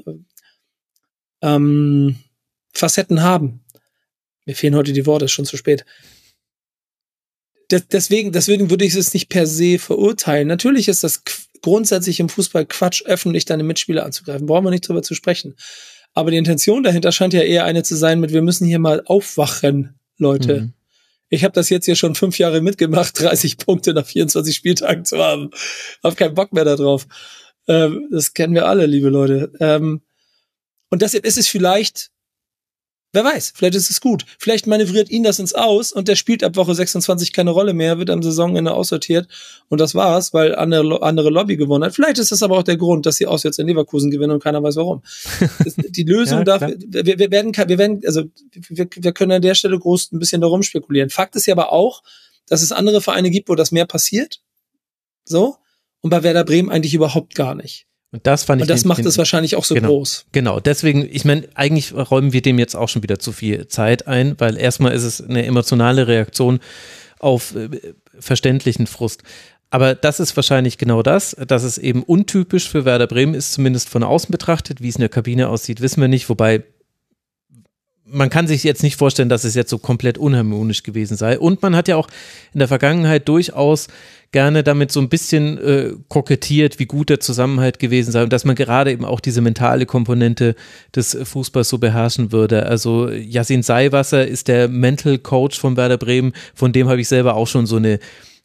ähm, Facetten haben. Mir fehlen heute die Worte, ist schon zu spät. Deswegen, deswegen würde ich es nicht per se verurteilen. Natürlich ist das grundsätzlich im Fußball Quatsch, öffentlich deine Mitspieler anzugreifen. Brauchen wir nicht drüber zu sprechen. Aber die Intention dahinter scheint ja eher eine zu sein mit, wir müssen hier mal aufwachen, Leute. Mhm. Ich habe das jetzt hier schon fünf Jahre mitgemacht, dreißig Punkte nach vierundzwanzig Spieltagen zu haben. Hab keinen Bock mehr da drauf. Ähm, das kennen wir alle, liebe Leute. Ähm, und deshalb ist es vielleicht, wer weiß, vielleicht ist es gut. Vielleicht manövriert ihn das ins Aus und der spielt ab Woche sechsundzwanzig keine Rolle mehr, wird am Saisonende aussortiert und das war's, weil andere, andere Lobby gewonnen hat. Vielleicht ist das aber auch der Grund, dass sie aus jetzt in Leverkusen gewinnen und keiner weiß warum. Die Lösung ja, darf, wir, wir werden, wir werden, also wir, wir können an der Stelle groß ein bisschen darum spekulieren. Fakt ist ja aber auch, dass es andere Vereine gibt, wo das mehr passiert. So. Und bei Werder Bremen eigentlich überhaupt gar nicht. Und das fand ich. Und das den, macht den, es wahrscheinlich auch so genau, groß. Genau, deswegen, ich meine, eigentlich räumen wir dem jetzt auch schon wieder zu viel Zeit ein, weil erstmal ist es eine emotionale Reaktion auf äh, verständlichen Frust. Aber das ist wahrscheinlich genau das, dass es eben untypisch für Werder Bremen ist, zumindest von außen betrachtet. Wie es in der Kabine aussieht, wissen wir nicht, wobei man kann sich jetzt nicht vorstellen, dass es jetzt so komplett unharmonisch gewesen sei. Und man hat ja auch in der Vergangenheit durchaus gerne damit so ein bisschen äh, kokettiert, wie gut der Zusammenhalt gewesen sei und dass man gerade eben auch diese mentale Komponente des Fußballs so beherrschen würde. Also Yassin Seiwasser ist der Mental Coach von Werder Bremen, von dem habe ich selber auch schon so eine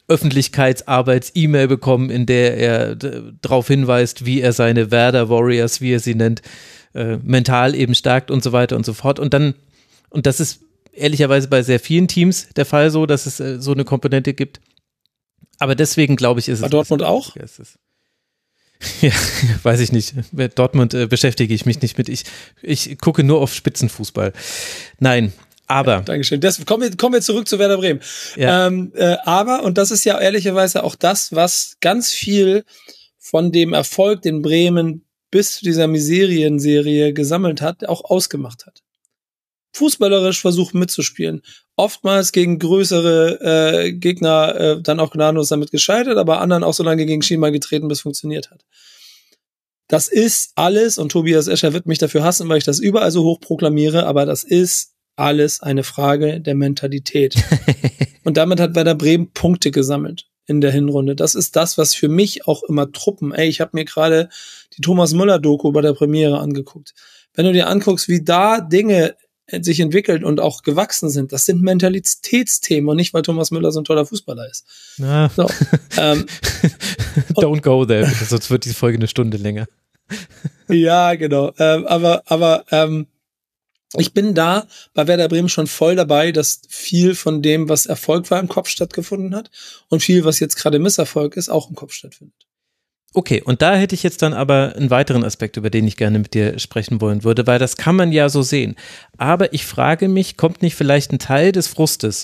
Öffentlichkeitsarbeits-E-Mail bekommen, in der er d- darauf hinweist, wie er seine Werder Warriors, wie er sie nennt, äh, mental eben stärkt und so weiter und so fort. Und dann, und das ist ehrlicherweise bei sehr vielen Teams der Fall so, dass es äh, so eine Komponente gibt. Aber deswegen glaube ich, ist es. Bei Dortmund auch? Es ist, ja, weiß ich nicht. Mit Dortmund äh, beschäftige ich mich nicht mit. Ich, ich gucke nur auf Spitzenfußball. Nein, aber. Ja, Dankeschön. Das, kommen, wir, kommen wir zurück zu Werder Bremen. Ja. Ähm, äh, aber, und das ist ja ehrlicherweise auch das, was ganz viel von dem Erfolg, den Bremen bis zu dieser Miserienserie gesammelt hat, auch ausgemacht hat. Fußballerisch versuchen mitzuspielen. Oftmals gegen größere äh, Gegner äh, dann auch gnadenlos damit gescheitert, aber anderen auch so lange gegen Schienbein getreten, bis es funktioniert hat. Das ist alles, und Tobias Escher wird mich dafür hassen, weil ich das überall so hoch proklamiere, aber das ist alles eine Frage der Mentalität. Und damit hat Werder Bremen Punkte gesammelt in der Hinrunde. Das ist das, was für mich auch immer Truppen, ey, ich habe mir gerade die Thomas Müller-Doku bei der Premiere angeguckt. Wenn du dir anguckst, wie da Dinge sich entwickelt und auch gewachsen sind, das sind Mentalitätsthemen und nicht, weil Thomas Müller so ein toller Fußballer ist. Na. So, ähm, Don't go there, sonst wird die Folge eine Stunde länger. Ja, genau. Ähm, aber aber ähm, ich bin da bei Werder Bremen schon voll dabei, dass viel von dem, was Erfolg war, im Kopf stattgefunden hat und viel, was jetzt gerade Misserfolg ist, auch im Kopf stattfindet. Okay, und da hätte ich jetzt dann aber einen weiteren Aspekt, über den ich gerne mit dir sprechen wollen würde, weil das kann man ja so sehen. Aber ich frage mich, kommt nicht vielleicht ein Teil des Frustes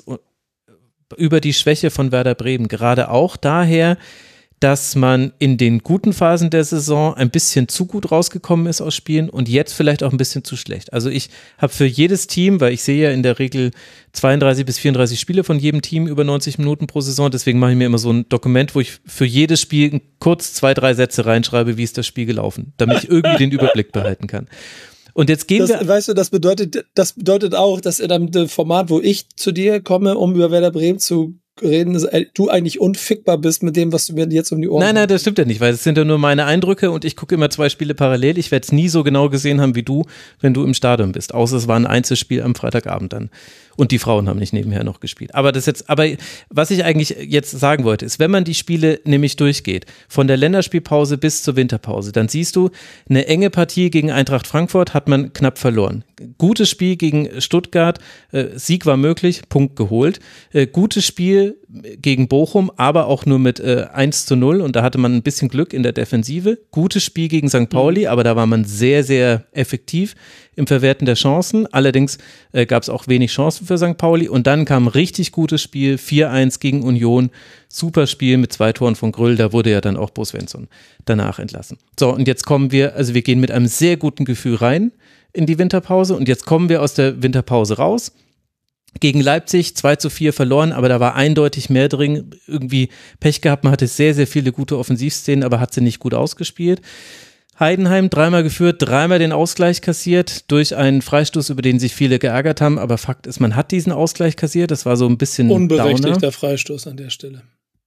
über die Schwäche von Werder Bremen gerade auch daher, dass man in den guten Phasen der Saison ein bisschen zu gut rausgekommen ist aus Spielen und jetzt vielleicht auch ein bisschen zu schlecht. Also ich habe für jedes Team, weil ich sehe ja in der Regel zweiunddreißig bis vierunddreißig Spiele von jedem Team über neunzig Minuten pro Saison, deswegen mache ich mir immer so ein Dokument, wo ich für jedes Spiel kurz zwei, drei Sätze reinschreibe, wie ist das Spiel gelaufen, damit ich irgendwie den Überblick behalten kann. Und jetzt gehen das, wir. Weißt du, das bedeutet, das bedeutet auch, dass in einem Format, wo ich zu dir komme, um über Werder Bremen zu reden, du eigentlich unfickbar bist mit dem, was du mir jetzt um die Ohren Nein, nein, das stimmt ja nicht, weil es sind ja nur meine Eindrücke und ich gucke immer zwei Spiele parallel. Ich werde es nie so genau gesehen haben wie du, wenn du im Stadion bist. Außer es war ein Einzelspiel am Freitagabend dann. Und die Frauen haben nicht nebenher noch gespielt. Aber das jetzt, aber was ich eigentlich jetzt sagen wollte, ist, wenn man die Spiele nämlich durchgeht, von der Länderspielpause bis zur Winterpause, dann siehst du, eine enge Partie gegen Eintracht Frankfurt hat man knapp verloren. Gutes Spiel gegen Stuttgart, äh, Sieg war möglich, Punkt geholt. Äh, gutes Spiel gegen Bochum, aber auch nur mit äh, eins zu null und da hatte man ein bisschen Glück in der Defensive. Gutes Spiel gegen Sankt Pauli, mhm. aber da war man sehr, sehr effektiv im Verwerten der Chancen. Allerdings äh, gab es auch wenig Chancen für Sankt Pauli und dann kam ein richtig gutes Spiel, vier eins gegen Union. Super Spiel mit zwei Toren von Grüll, da wurde ja dann auch Bo Svensson danach entlassen. So, und jetzt kommen wir, also wir gehen mit einem sehr guten Gefühl rein in die Winterpause und jetzt kommen wir aus der Winterpause raus. Gegen Leipzig zwei zu vier verloren, aber da war eindeutig mehr drin, irgendwie Pech gehabt, man hatte sehr, sehr viele gute Offensivszenen, aber hat sie nicht gut ausgespielt. Heidenheim dreimal geführt, dreimal den Ausgleich kassiert durch einen Freistoß, über den sich viele geärgert haben, aber Fakt ist, man hat diesen Ausgleich kassiert, das war so ein bisschen unberechtigter Downer. Freistoß an der Stelle.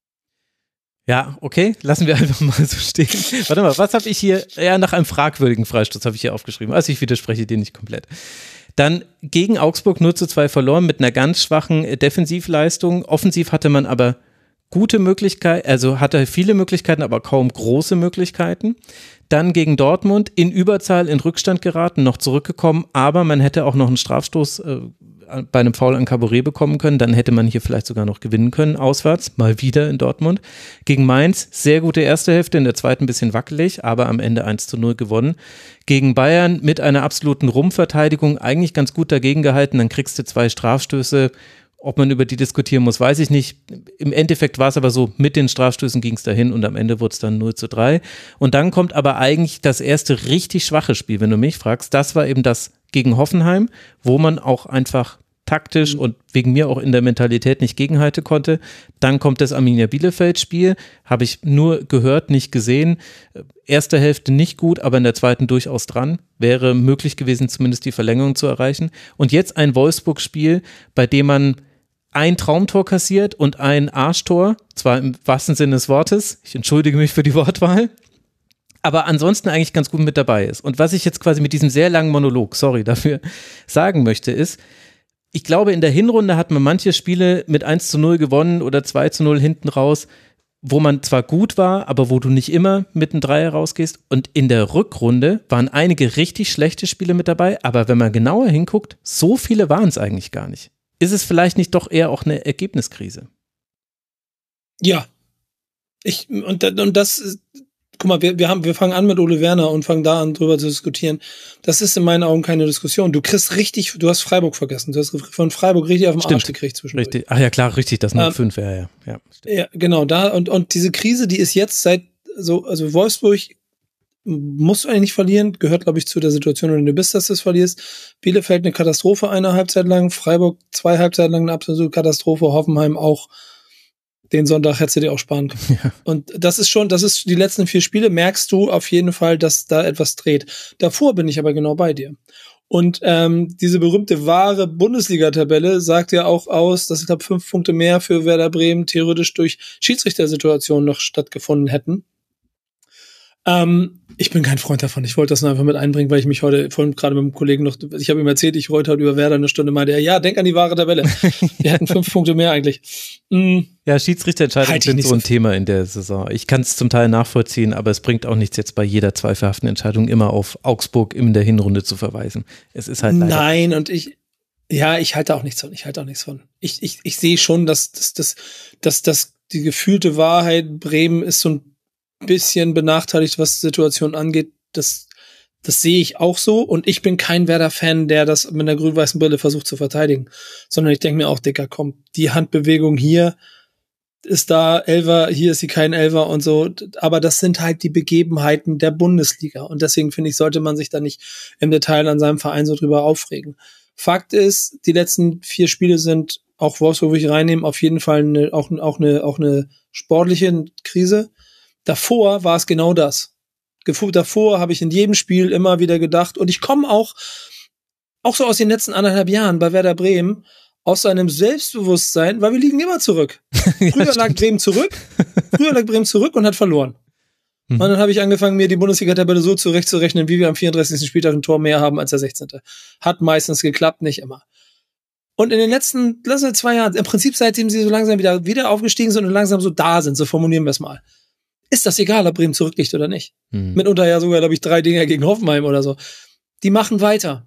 Ja, okay, lassen wir einfach mal so stehen. Warte mal, was habe ich hier, ja, nach einem fragwürdigen Freistoß habe ich hier aufgeschrieben, also ich widerspreche dir nicht komplett. Dann gegen Augsburg null zu zwei verloren mit einer ganz schwachen Defensivleistung. Offensiv hatte man aber gute Möglichkeiten, also hatte viele Möglichkeiten, aber kaum große Möglichkeiten. Dann gegen Dortmund in Überzahl in Rückstand geraten, noch zurückgekommen, aber man hätte auch noch einen Strafstoß äh, bei einem Foul an Caboret bekommen können, dann hätte man hier vielleicht sogar noch gewinnen können, auswärts, mal wieder in Dortmund. Gegen Mainz, sehr gute erste Hälfte, in der zweiten ein bisschen wackelig, aber am Ende eins zu null gewonnen. Gegen Bayern mit einer absoluten Rumpfverteidigung eigentlich ganz gut dagegen gehalten, dann kriegst du zwei Strafstöße. Ob man über die diskutieren muss, weiß ich nicht. Im Endeffekt war es aber so, mit den Strafstößen ging es dahin und am Ende wurde es dann null zu drei. Und dann kommt aber eigentlich das erste richtig schwache Spiel, wenn du mich fragst. Das war eben das gegen Hoffenheim, wo man auch einfach taktisch mhm. und wegen mir auch in der Mentalität nicht gegenhalten konnte. Dann kommt das Arminia Bielefeld-Spiel, habe ich nur gehört, nicht gesehen. Erste Hälfte nicht gut, aber in der zweiten durchaus dran. Wäre möglich gewesen, zumindest die Verlängerung zu erreichen. Und jetzt ein Wolfsburg-Spiel, bei dem man ein Traumtor kassiert und ein Arschtor, zwar im wahrsten Sinne des Wortes, ich entschuldige mich für die Wortwahl, aber ansonsten eigentlich ganz gut mit dabei ist. Und was ich jetzt quasi mit diesem sehr langen Monolog, sorry dafür, sagen möchte, ist, ich glaube, in der Hinrunde hat man manche Spiele mit eins zu null gewonnen oder zwei zu null hinten raus, wo man zwar gut war, aber wo du nicht immer mit einem Dreier rausgehst. Und in der Rückrunde waren einige richtig schlechte Spiele mit dabei, aber wenn man genauer hinguckt, so viele waren es eigentlich gar nicht. Ist es vielleicht nicht doch eher auch eine Ergebniskrise? Ja. Ich, und, und das guck mal, wir, wir, haben, wir fangen an mit Ole Werner und fangen da an, drüber zu diskutieren. Das ist in meinen Augen keine Diskussion. Du kriegst richtig, du hast Freiburg vergessen. Du hast von Freiburg richtig auf den Arsch gekriegt zwischendurch. Richtig. Ach ja, klar, richtig, das null fünf, ähm, ja, ja. Ja, ja, genau, da, und, und diese Krise, die ist jetzt seit, so, also Wolfsburg musst du eigentlich nicht verlieren, gehört, glaube ich, zu der Situation, wenn du bist, dass du es verlierst. Bielefeld eine Katastrophe eine Halbzeit lang, Freiburg zwei Halbzeit lang eine absolute Katastrophe, Hoffenheim auch. Den Sonntag hättest du dir auch sparen können. Ja. Und das ist schon, das ist die letzten vier Spiele, merkst du auf jeden Fall, dass da etwas dreht. Davor bin ich aber genau bei dir. Und ähm, diese berühmte wahre Bundesliga-Tabelle sagt ja auch aus, dass ich glaube, fünf Punkte mehr für Werder Bremen theoretisch durch Schiedsrichtersituationen noch stattgefunden hätten. Ähm, ich bin kein Freund davon. Ich wollte das nur einfach mit einbringen, weil ich mich heute, vorhin gerade mit einem Kollegen noch, ich habe ihm erzählt, ich wollte heute über Werder eine Stunde, meinte er, ja, denk an die wahre Tabelle. Wir hätten fünf Punkte mehr eigentlich. Mhm. Ja, Schiedsrichterentscheidungen halt sind so ein so Thema in der Saison. Ich kann es zum Teil nachvollziehen, aber es bringt auch nichts, jetzt bei jeder zweifelhaften Entscheidung immer auf Augsburg in der Hinrunde zu verweisen. Es ist halt leider. Nein, und ich, ja, ich halte auch nichts von. Ich halte auch nichts von. Ich, ich, ich sehe schon, dass, dass, dass, dass, dass die gefühlte Wahrheit, Bremen ist so ein bisschen benachteiligt, was Situationen angeht. Das, das sehe ich auch so. Und ich bin kein Werder-Fan, der das mit einer grün-weißen Brille versucht zu verteidigen. Sondern ich denke mir auch, Dicker, komm, die Handbewegung hier ist da, Elfer, hier ist sie kein Elfer und so. Aber das sind halt die Begebenheiten der Bundesliga. Und deswegen finde ich, sollte man sich da nicht im Detail an seinem Verein so drüber aufregen. Fakt ist, die letzten vier Spiele sind, auch Wolfsburg will ich reinnehmen, auf jeden Fall eine, auch, auch eine, auch eine sportliche Krise. Davor war es genau das. Davor habe ich in jedem Spiel immer wieder gedacht, und ich komme auch, auch so aus den letzten anderthalb Jahren bei Werder Bremen, aus seinem Selbstbewusstsein, weil wir liegen immer zurück. Früher ja, lag Bremen zurück, früher lag Bremen zurück und hat verloren. Mhm. Und dann habe ich angefangen, mir die Bundesliga-Tabelle so zurechtzurechnen, wie wir am vierunddreißigsten Spieltag ein Tor mehr haben als der sechzehnte Hat meistens geklappt, nicht immer. Und in den letzten, lass uns zwei Jahren, im Prinzip seitdem sie so langsam wieder, wieder aufgestiegen sind und langsam so da sind, so formulieren wir es mal, ist das egal, ob Bremen zurückliegt oder nicht. Mhm. Mitunter ja sogar, glaube ich, drei Dinger gegen Hoffenheim oder so. Die machen weiter.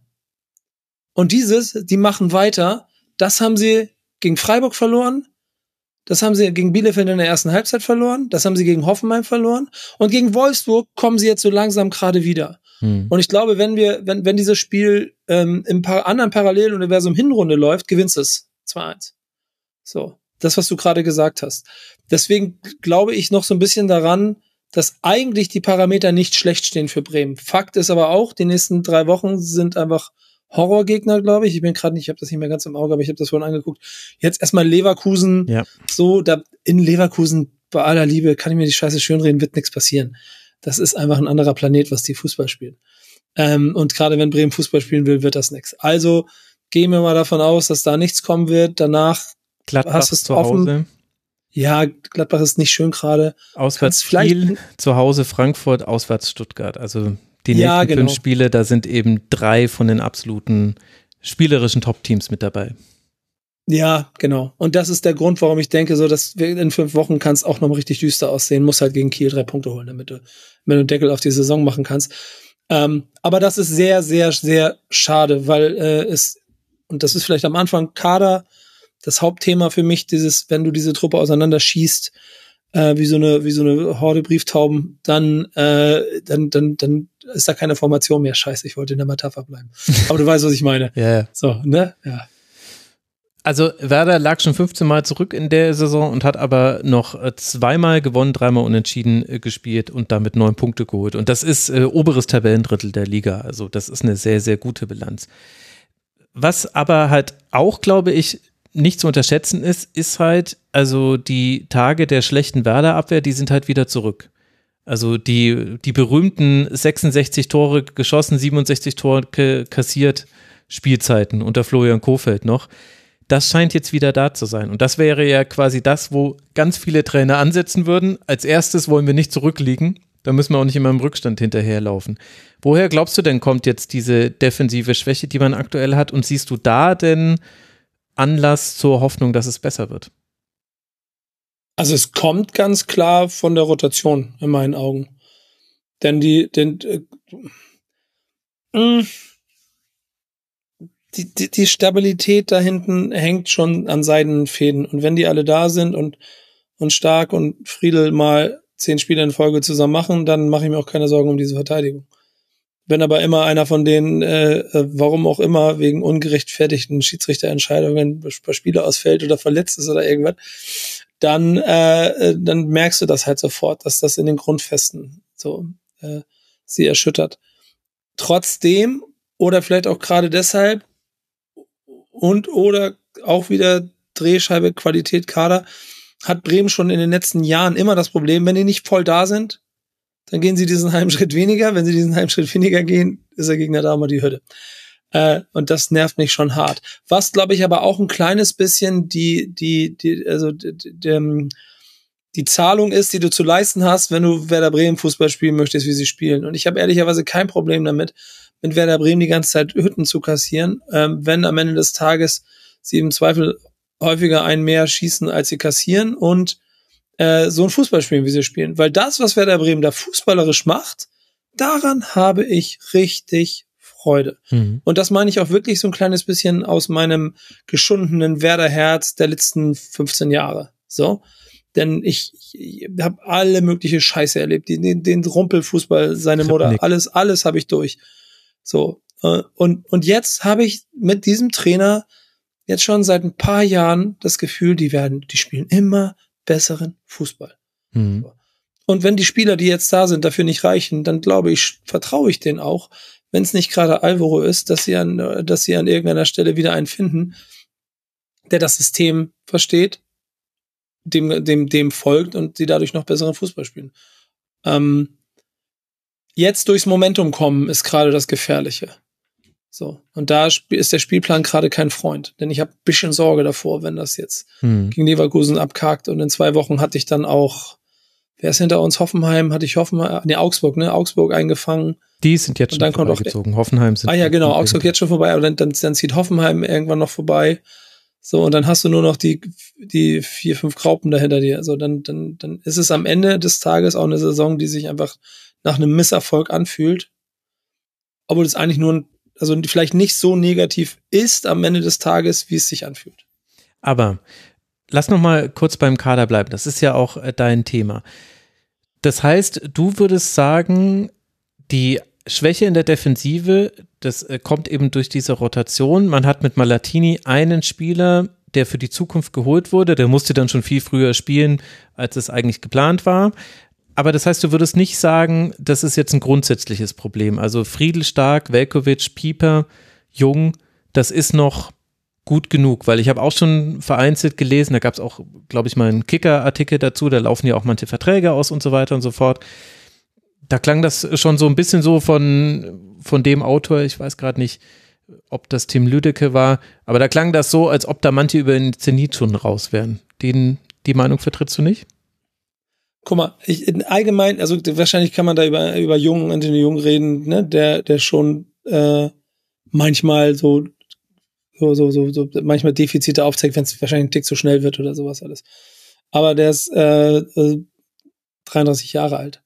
Und dieses, die machen weiter, das haben sie gegen Freiburg verloren, das haben sie gegen Bielefeld in der ersten Halbzeit verloren, das haben sie gegen Hoffenheim verloren und gegen Wolfsburg kommen sie jetzt so langsam gerade wieder. Mhm. Und ich glaube, wenn wir, wenn, wenn dieses Spiel ähm, im pa- anderen Paralleluniversum Hinrunde läuft, gewinnst es zwei eins. So. Das, was du gerade gesagt hast. Deswegen glaube ich noch so ein bisschen daran, dass eigentlich die Parameter nicht schlecht stehen für Bremen. Fakt ist aber auch, die nächsten drei Wochen sind einfach Horrorgegner, glaube ich. Ich bin gerade nicht, ich habe das nicht mehr ganz im Auge, aber ich habe das vorhin angeguckt. Jetzt erstmal Leverkusen. Ja. So, da in Leverkusen, bei aller Liebe, kann ich mir die Scheiße schönreden, wird nichts passieren. Das ist einfach ein anderer Planet, was die Fußball spielen. Ähm, und gerade wenn Bremen Fußball spielen will, wird das nichts. Also gehen wir mal davon aus, dass da nichts kommen wird. Danach Gladbach hast du es zu offen. Hause. Ja, Gladbach ist nicht schön gerade. Auswärts Kiel, zu Hause Frankfurt, auswärts Stuttgart. Also die ja, nächsten genau. fünf Spiele, da sind eben drei von den absoluten spielerischen Top-Teams mit dabei. Ja, genau. Und das ist der Grund, warum ich denke, so, dass wir in fünf Wochen kann es auch noch mal richtig düster aussehen. Muss halt gegen Kiel drei Punkte holen, damit du, damit du einen Deckel auf die Saison machen kannst. Ähm, aber das ist sehr, sehr, sehr schade, weil äh, es, und das ist vielleicht am Anfang Kader, das Hauptthema für mich, dieses, wenn du diese Truppe auseinanderschießt, äh, wie so eine, wie so eine Horde Brieftauben, dann, äh, dann, dann, dann ist da keine Formation mehr. Scheiße, ich wollte in der Metapher bleiben. Aber du weißt, was ich meine. Ja, ja. So, ne? Ja. Also Werder lag schon fünfzehn Mal zurück in der Saison und hat aber noch zweimal gewonnen, dreimal unentschieden äh, gespielt und damit neun Punkte geholt. Und das ist äh, oberes Tabellendrittel der Liga. Also das ist eine sehr, sehr gute Bilanz. was aber halt auch, glaube ich, nicht zu unterschätzen ist, ist halt, also die Tage der schlechten Werder-Abwehr, die sind halt wieder zurück. Also die, die berühmten sechsundsechzig Tore geschossen, siebenundsechzig Tore k- kassiert Spielzeiten unter Florian Kohfeldt noch. Das scheint jetzt wieder da zu sein. Und das wäre ja quasi das, wo ganz viele Trainer ansetzen würden. Als erstes wollen wir nicht zurückliegen. Da müssen wir auch nicht immer im Rückstand hinterherlaufen. Woher glaubst du denn, kommt jetzt diese defensive Schwäche, die man aktuell hat? Und siehst du da denn Anlass zur Hoffnung, dass es besser wird? Also es kommt ganz klar von der Rotation in meinen Augen. Denn die, denn, äh, mh, die, die, die Stabilität da hinten hängt schon an seinen Fäden. Und wenn die alle da sind und, und Stark und Friedl mal zehn Spiele in Folge zusammen machen, dann mache ich mir auch keine Sorgen um diese Verteidigung. Wenn aber immer einer von denen, äh, warum auch immer, wegen ungerechtfertigten Schiedsrichterentscheidungen bei Spieler ausfällt oder verletzt ist oder irgendwas, dann, äh, dann merkst du das halt sofort, dass das in den Grundfesten so äh, sie erschüttert. Trotzdem, oder vielleicht auch gerade deshalb, und oder auch wieder Drehscheibe, Qualität, Kader, hat Bremen schon in den letzten Jahren immer das Problem, wenn die nicht voll da sind, dann gehen sie diesen halben Schritt weniger. Wenn sie diesen halben Schritt weniger gehen, ist der Gegner da immer die Hürde. Äh, und das nervt mich schon hart. Was, glaube ich, aber auch ein kleines bisschen die, die, die, also die, die, die Zahlung ist, die du zu leisten hast, wenn du Werder Bremen Fußball spielen möchtest, wie sie spielen. Und ich habe ehrlicherweise kein Problem damit, mit Werder Bremen die ganze Zeit Hütten zu kassieren, ähm, wenn am Ende des Tages sie im Zweifel häufiger ein mehr schießen, als sie kassieren und äh, so ein Fußball spielen, wie sie spielen. Weil das, was Werder Bremen da fußballerisch macht, daran habe ich richtig Freude. Mhm. Und das meine ich auch wirklich so ein kleines bisschen aus meinem geschundenen Werder-Herz der letzten fünfzehn Jahre. So. Denn ich, ich habe alle mögliche Scheiße erlebt. Den, den Rumpelfußball, seine Mutter, alles, alles habe ich durch. So. Und, und jetzt habe ich mit diesem Trainer jetzt schon seit ein paar Jahren das Gefühl, die werden, die spielen immer besseren Fußball. Mhm. Und wenn die Spieler, die jetzt da sind, dafür nicht reichen, dann glaube ich, vertraue ich denen auch, wenn es nicht gerade Alvaro ist, dass sie an, dass sie an irgendeiner Stelle wieder einen finden, der das System versteht, dem, dem, dem folgt und sie dadurch noch besseren Fußball spielen. Ähm, jetzt durchs Momentum kommen ist gerade das Gefährliche. So. Und da ist der Spielplan gerade kein Freund. Denn ich habe ein bisschen Sorge davor, wenn das jetzt hm. gegen Leverkusen abkackt. Und in zwei Wochen hatte ich dann auch, wer ist hinter uns? Hoffenheim, hatte ich Hoffenheim, nee, Augsburg, ne? Augsburg eingefangen. Die sind jetzt schon vorbeigezogen. Hoffenheim sind. Ah ja, genau, Augsburg jetzt schon vorbei, aber dann, dann, dann zieht Hoffenheim irgendwann noch vorbei. So, und dann hast du nur noch die, die vier, fünf Graupen dahinter dir. Also dann, dann, dann ist es am Ende des Tages auch eine Saison, die sich einfach nach einem Misserfolg anfühlt. Obwohl es eigentlich nur ein also vielleicht nicht so negativ ist am Ende des Tages, wie es sich anfühlt. Aber lass noch mal kurz beim Kader bleiben. Das ist ja auch äh, dein Thema. Das heißt, du würdest sagen, die Schwäche in der Defensive, das äh, kommt eben durch diese Rotation. Man hat mit Malatini einen Spieler, der für die Zukunft geholt wurde. Der musste dann schon viel früher spielen, als es eigentlich geplant war. Aber das heißt, du würdest nicht sagen, das ist jetzt ein grundsätzliches Problem. Also Friedl, Stark, Veljković, Pieper, Jung, das ist noch gut genug, weil ich habe auch schon vereinzelt gelesen, da gab es auch, glaube ich, mal einen Kicker-Artikel dazu, da laufen ja auch manche Verträge aus und so weiter und so fort. Da klang das schon so ein bisschen so von, von dem Autor, ich weiß gerade nicht, ob das Tim Lüdecke war, aber da klang das so, als ob da manche über den Zenit schon raus wären. Den, die Meinung vertrittst du nicht? Guck mal, ich, in allgemein, also wahrscheinlich kann man da über über Jung, Anthony Jung reden, ne, der der schon äh, manchmal so so so so, so manchmal Defizite aufzeigt, wenn es wahrscheinlich ein Tick zu schnell wird oder sowas alles. Aber der ist äh, äh, dreiunddreißig Jahre alt.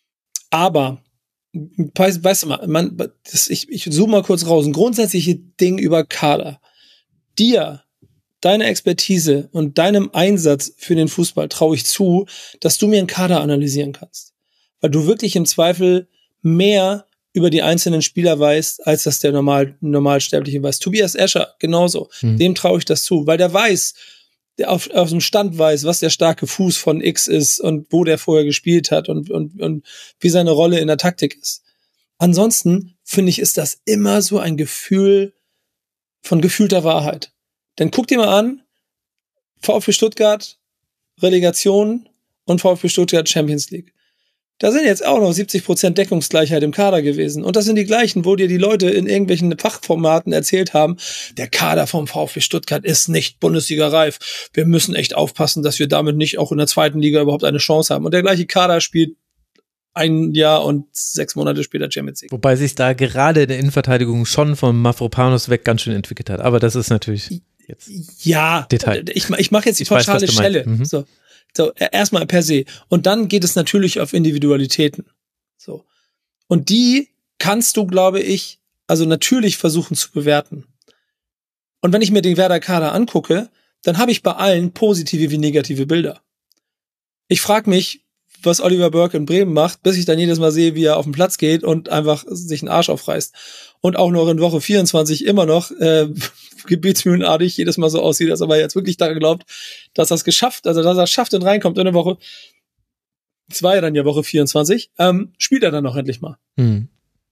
Aber weißt, weißt du mal, man, das, ich ich zoome mal kurz raus. Ein grundsätzliches Ding über Kader. Dir deine Expertise und deinem Einsatz für den Fußball traue ich zu, dass du mir einen Kader analysieren kannst. Weil du wirklich im Zweifel mehr über die einzelnen Spieler weißt, als das der normal, Normalsterbliche weiß. Tobias Escher, genauso. Mhm. Dem traue ich das zu, weil der weiß, der auf, auf dem Stand weiß, was der starke Fuß von X ist und wo der vorher gespielt hat und, und, und wie seine Rolle in der Taktik ist. Ansonsten, finde ich, ist das immer so ein Gefühl, von gefühlter Wahrheit. Denn guck dir mal an, VfB Stuttgart, Relegation und VfB Stuttgart Champions League. Da sind jetzt auch noch siebzig Prozent Deckungsgleichheit im Kader gewesen. Und das sind die gleichen, wo dir die Leute in irgendwelchen Fachformaten erzählt haben, der Kader vom VfB Stuttgart ist nicht Bundesliga-reif. Wir müssen echt aufpassen, dass wir damit nicht auch in der zweiten Liga überhaupt eine Chance haben. Und der gleiche Kader spielt ein Jahr und sechs Monate später Champions League. Wobei sich da gerade in der Innenverteidigung schon von Mavropanos weg ganz schön entwickelt hat. Aber das ist natürlich jetzt ja, Detail. Ich, ich mache jetzt die Ich weiß, pauschale was du meinst. Schelle. Mhm. So. So, erstmal per se. Und dann geht es natürlich auf Individualitäten. So. Und die kannst du, glaube ich, also natürlich versuchen zu bewerten. Und wenn ich mir den Werder-Kader angucke, dann habe ich bei allen positive wie negative Bilder. Ich frage mich, was Oliver Burke in Bremen macht, bis ich dann jedes Mal sehe, wie er auf den Platz geht und einfach sich einen Arsch aufreißt. Und auch noch in Woche vierundzwanzig immer noch äh, gebetsmühlenartig jedes Mal so aussieht, als ob er jetzt wirklich daran glaubt, dass er es geschafft, also dass er es schafft und reinkommt in eine Woche. Es war ja dann ja Woche vierundzwanzig, ähm, spielt er dann noch endlich mal. Mhm.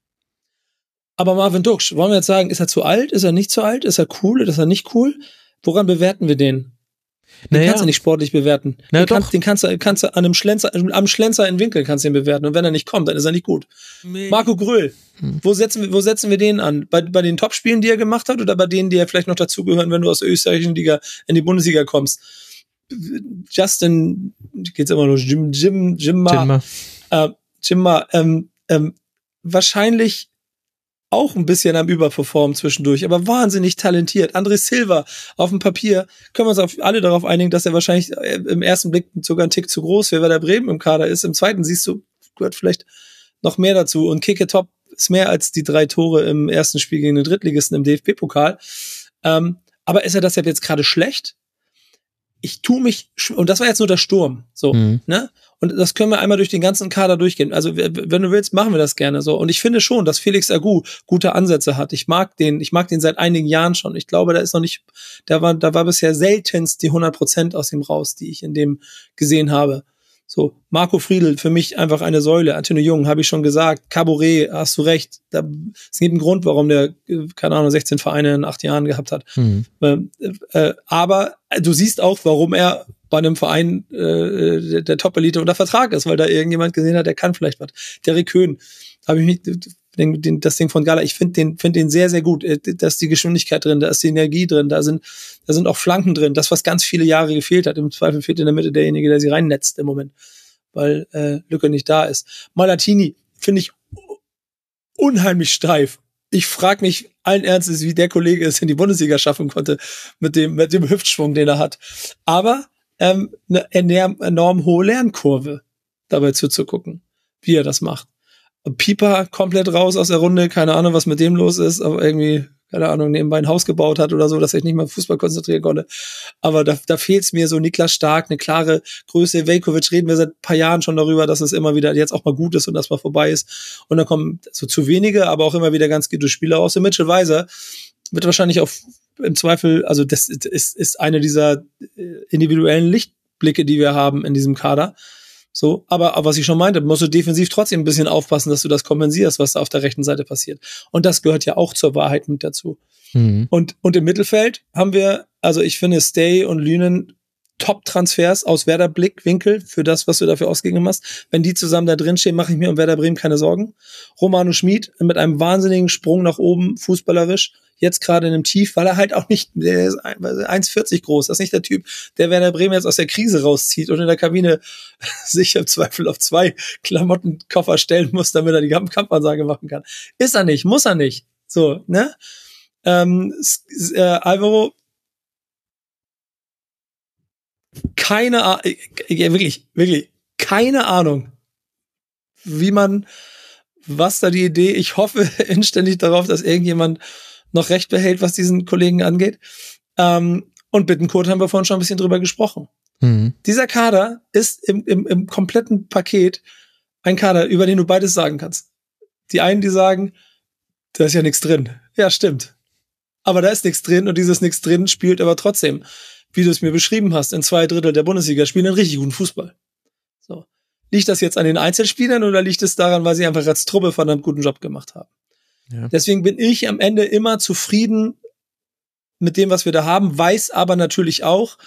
Aber Marvin Duksch, wollen wir jetzt sagen, ist er zu alt, ist er nicht zu alt, ist er cool, ist er nicht cool? Woran bewerten wir den? Den Naja. kannst du nicht sportlich bewerten. Na den, doch. kannst, den kannst du, kannst du an einem Schlenzer, am Schlenzer in Winkel kannst du ihn bewerten. Und wenn er nicht kommt, dann ist er nicht gut. Nee. Marco Gröll, hm. wo setzen wir, wo setzen wir den an? Bei, bei den Topspielen, die er gemacht hat, oder bei denen, die er vielleicht noch dazugehören, wenn du aus der österreichischen Liga in die Bundesliga kommst? Justin, geht's immer noch, Jim, Jim, Jimma, Jimma. äh, Jimma, ähm, ähm, wahrscheinlich auch ein bisschen am Überperformen zwischendurch, aber wahnsinnig talentiert. André Silva auf dem Papier, können wir uns auf alle darauf einigen, dass er wahrscheinlich im ersten Blick sogar einen Tick zu groß für Werder Bremen im Kader ist. Im zweiten siehst du, gehört vielleicht noch mehr dazu. Und Kike Top ist mehr als die drei Tore im ersten Spiel gegen den Drittligisten im D F B-Pokal. Ähm, aber ist er deshalb jetzt gerade schlecht? Ich tue mich, und das war jetzt nur der Sturm, so, Mhm. ne? Und das können wir einmal durch den ganzen Kader durchgehen. Also, wenn du willst, machen wir das gerne so. Und ich finde schon, dass Felix Agu gute Ansätze hat. Ich mag den, ich mag den seit einigen Jahren schon. Ich glaube, da ist noch nicht, da war, da war bisher seltenst die hundert Prozent aus ihm raus, die ich in dem gesehen habe. So, Marco Friedl, für mich einfach eine Säule. Antonio Jung, habe ich schon gesagt. Caboret, hast du recht. Da, es gibt einen Grund, warum der, keine Ahnung, sechzehn Vereine in acht Jahren gehabt hat. Mhm. Ähm, äh, aber du siehst auch, warum er bei einem Verein äh, der, der Top-Elite unter Vertrag ist, weil da irgendjemand gesehen hat, der kann vielleicht was. Derrick Köhn, habe ich mich, den, den, das Ding von Gala, ich finde den, finde den sehr, sehr gut. Da ist die Geschwindigkeit drin, da ist die Energie drin, da sind, da sind auch Flanken drin. Das, was ganz viele Jahre gefehlt hat. Im Zweifel fehlt in der Mitte derjenige, der sie reinnetzt im Moment, weil äh, Lücke nicht da ist. Malatini finde ich unheimlich steif. Ich frage mich allen Ernstes, wie der Kollege es in die Bundesliga schaffen konnte mit dem, mit dem Hüftschwung, den er hat. Aber ähm, eine enorm, enorm hohe Lernkurve dabei zuzugucken, wie er das macht. Pieper komplett raus aus der Runde, keine Ahnung, was mit dem los ist, aber irgendwie, keine Ahnung, nebenbei ein Haus gebaut hat oder so, dass er sich nicht mal auf Fußball konzentrieren konnte. Aber da, da fehlt es mir so Niklas Stark, eine klare Größe. Veljkovic reden wir seit ein paar Jahren schon darüber, dass es immer wieder jetzt auch mal gut ist und dass mal vorbei ist. Und dann kommen so zu wenige, aber auch immer wieder ganz gute Spieler aus. Und Mitchell Weiser wird wahrscheinlich auf im Zweifel, also das ist, ist eine dieser individuellen Lichtblicke, die wir haben in diesem Kader. So, aber, aber was ich schon meinte, musst du defensiv trotzdem ein bisschen aufpassen, dass du das kompensierst, was da auf der rechten Seite passiert. Und das gehört ja auch zur Wahrheit mit dazu. Mhm. Und, und im Mittelfeld haben wir, also ich finde Stay und Lünen Top-Transfers aus Werder Blickwinkel für das, was du dafür ausgegeben hast. Wenn die zusammen da drin stehen, mache ich mir um Werder Bremen keine Sorgen. Romano Schmid mit einem wahnsinnigen Sprung nach oben, fußballerisch, jetzt gerade in einem Tief, weil er halt auch nicht, der ist eins vierzig groß, das ist nicht der Typ, der Werder Bremen jetzt aus der Krise rauszieht und in der Kabine sich im Zweifel auf zwei Klamottenkoffer stellen muss, damit er die Kampfansage machen kann. Ist er nicht, muss er nicht. So, ne? Ähm, äh, Alvaro, keine Ahnung, ja, wirklich, wirklich, keine Ahnung, wie man, was da die Idee, ich hoffe inständig darauf, dass irgendjemand noch Recht behält, was diesen Kollegen angeht. Ähm, und Bittencourt haben wir vorhin schon ein bisschen drüber gesprochen. Mhm. Dieser Kader ist im, im, im kompletten Paket ein Kader, über den du beides sagen kannst. Die einen, die sagen, da ist ja nichts drin. Ja, stimmt. Aber da ist nichts drin und dieses nichts drin spielt aber trotzdem, wie du es mir beschrieben hast, in zwei Drittel der Bundesliga spielen einen richtig guten Fußball. So. Liegt das jetzt an den Einzelspielern oder liegt es daran, weil sie einfach als Truppe verdammt guten Job gemacht haben? Ja. Deswegen bin ich am Ende immer zufrieden mit dem, was wir da haben, weiß aber natürlich auch,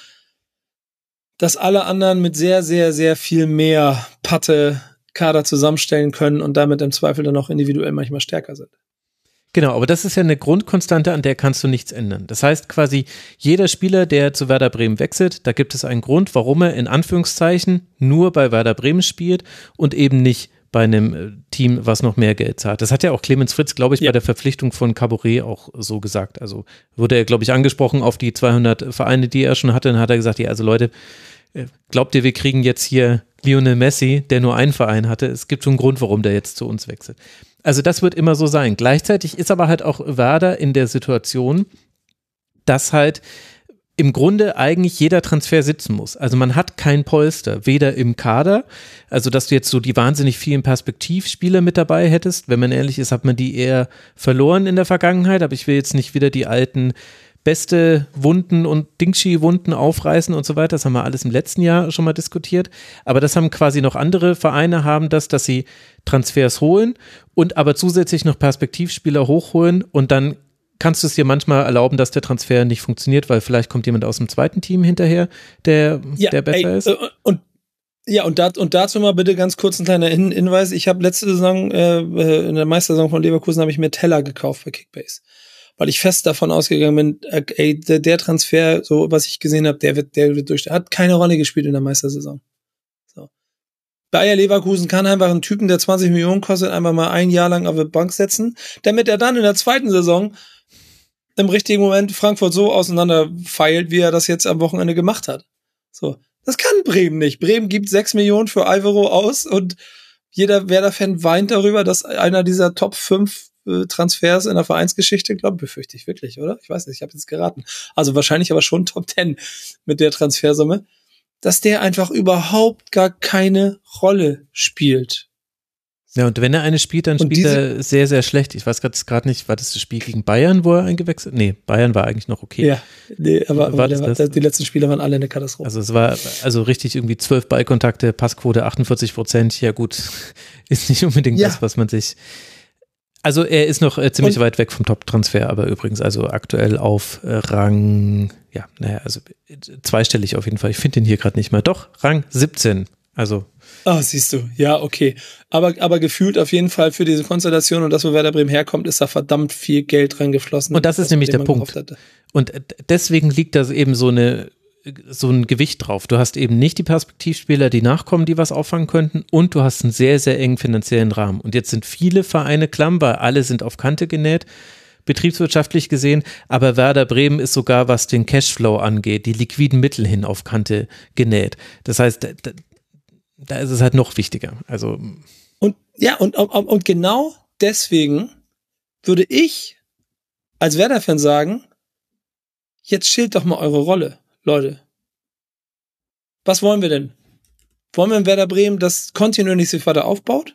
dass alle anderen mit sehr, sehr, sehr viel mehr Patte Kader zusammenstellen können und damit im Zweifel dann auch individuell manchmal stärker sind. Genau, aber das ist ja eine Grundkonstante, an der kannst du nichts ändern. Das heißt quasi, jeder Spieler, der zu Werder Bremen wechselt, da gibt es einen Grund, warum er in Anführungszeichen nur bei Werder Bremen spielt und eben nicht bei einem Team, was noch mehr Geld zahlt. Das hat ja auch Clemens Fritz, glaube ich, ja. bei der Verpflichtung von Caboret auch so gesagt. Also wurde er, glaube ich, angesprochen auf die zweihundert Vereine, die er schon hatte. Dann hat er gesagt, ja, also Leute, glaubt ihr, wir kriegen jetzt hier Lionel Messi, der nur einen Verein hatte? Es gibt schon einen Grund, warum der jetzt zu uns wechselt. Also das wird immer so sein. Gleichzeitig ist aber halt auch Werder in der Situation, dass halt im Grunde eigentlich jeder Transfer sitzen muss. Also man hat kein Polster, weder im Kader, also dass du jetzt so die wahnsinnig vielen Perspektivspieler mit dabei hättest. Wenn man ehrlich ist, hat man die eher verloren in der Vergangenheit, aber ich will jetzt nicht wieder die alten beste Wunden und Dingschi-Wunden aufreißen und so weiter. Das haben wir alles im letzten Jahr schon mal diskutiert. Aber das haben quasi noch andere Vereine, haben das, dass sie Transfers holen und aber zusätzlich noch Perspektivspieler hochholen und dann kannst du es dir manchmal erlauben, dass der Transfer nicht funktioniert, weil vielleicht kommt jemand aus dem zweiten Team hinterher, der, ja, der besser ey, ist. Und ja, und, dat, und dazu mal bitte ganz kurz ein kleiner Hin- Hinweis. Ich habe letzte Saison, äh, in der Meistersaison von Leverkusen, habe ich mir Teller gekauft bei Kickbase. Weil ich fest davon ausgegangen bin, ey, der, der Transfer, so was ich gesehen habe, der wird, der wird durch, hat keine Rolle gespielt in der Meistersaison. So. Bayer Leverkusen kann einfach einen Typen, der zwanzig Millionen kostet, einfach mal ein Jahr lang auf die Bank setzen, damit er dann in der zweiten Saison im richtigen Moment Frankfurt so auseinanderfeilt, wie er das jetzt am Wochenende gemacht hat. So. Das kann Bremen nicht. Bremen gibt sechs Millionen für Alvaro aus und jeder Werder-Fan weint darüber, dass einer dieser Top fünf Transfers in der Vereinsgeschichte, glaube ich, befürchte ich wirklich, oder? Ich weiß nicht, ich habe jetzt geraten. Also wahrscheinlich aber schon Top zehn mit der Transfersumme, dass der einfach überhaupt gar keine Rolle spielt. Ja, und wenn er eine spielt, dann spielt er sehr, sehr schlecht. Ich weiß gerade nicht, war das das Spiel gegen Bayern, wo er eingewechselt? Nee, Bayern war eigentlich noch okay. Ja, nee, aber, aber der, war, die letzten Spiele waren alle eine Katastrophe. Also es war also richtig irgendwie zwölf Ballkontakte, Passquote achtundvierzig Prozent. Ja gut, ist nicht unbedingt ja. das, was man sich... Also er ist noch äh, ziemlich und, weit weg vom Top-Transfer, aber übrigens also aktuell auf äh, Rang, ja, naja, also äh, zweistellig auf jeden Fall. Ich finde den hier gerade nicht mehr. Doch, Rang siebzehn. Also. Ah, siehst du. Ja, okay. Aber, aber gefühlt auf jeden Fall für diese Konstellation und das, wo Werder Bremen herkommt, ist da verdammt viel Geld reingeflossen. Und das ist nämlich der Punkt. Und deswegen liegt da eben so eine so ein Gewicht drauf. Du hast eben nicht die Perspektivspieler, die nachkommen, die was auffangen könnten und du hast einen sehr, sehr engen finanziellen Rahmen. Und jetzt sind viele Vereine klamm, weil alle sind auf Kante genäht, betriebswirtschaftlich gesehen, aber Werder Bremen ist sogar, was den Cashflow angeht, die liquiden Mittel hin auf Kante genäht. Das heißt, da, da ist es halt noch wichtiger. Also und ja, und, und, und genau deswegen würde ich als Werder-Fan sagen, jetzt chillt doch mal eure Rolle. Leute, was wollen wir denn? Wollen wir in Werder Bremen, das kontinuierlich sich weiter aufbaut?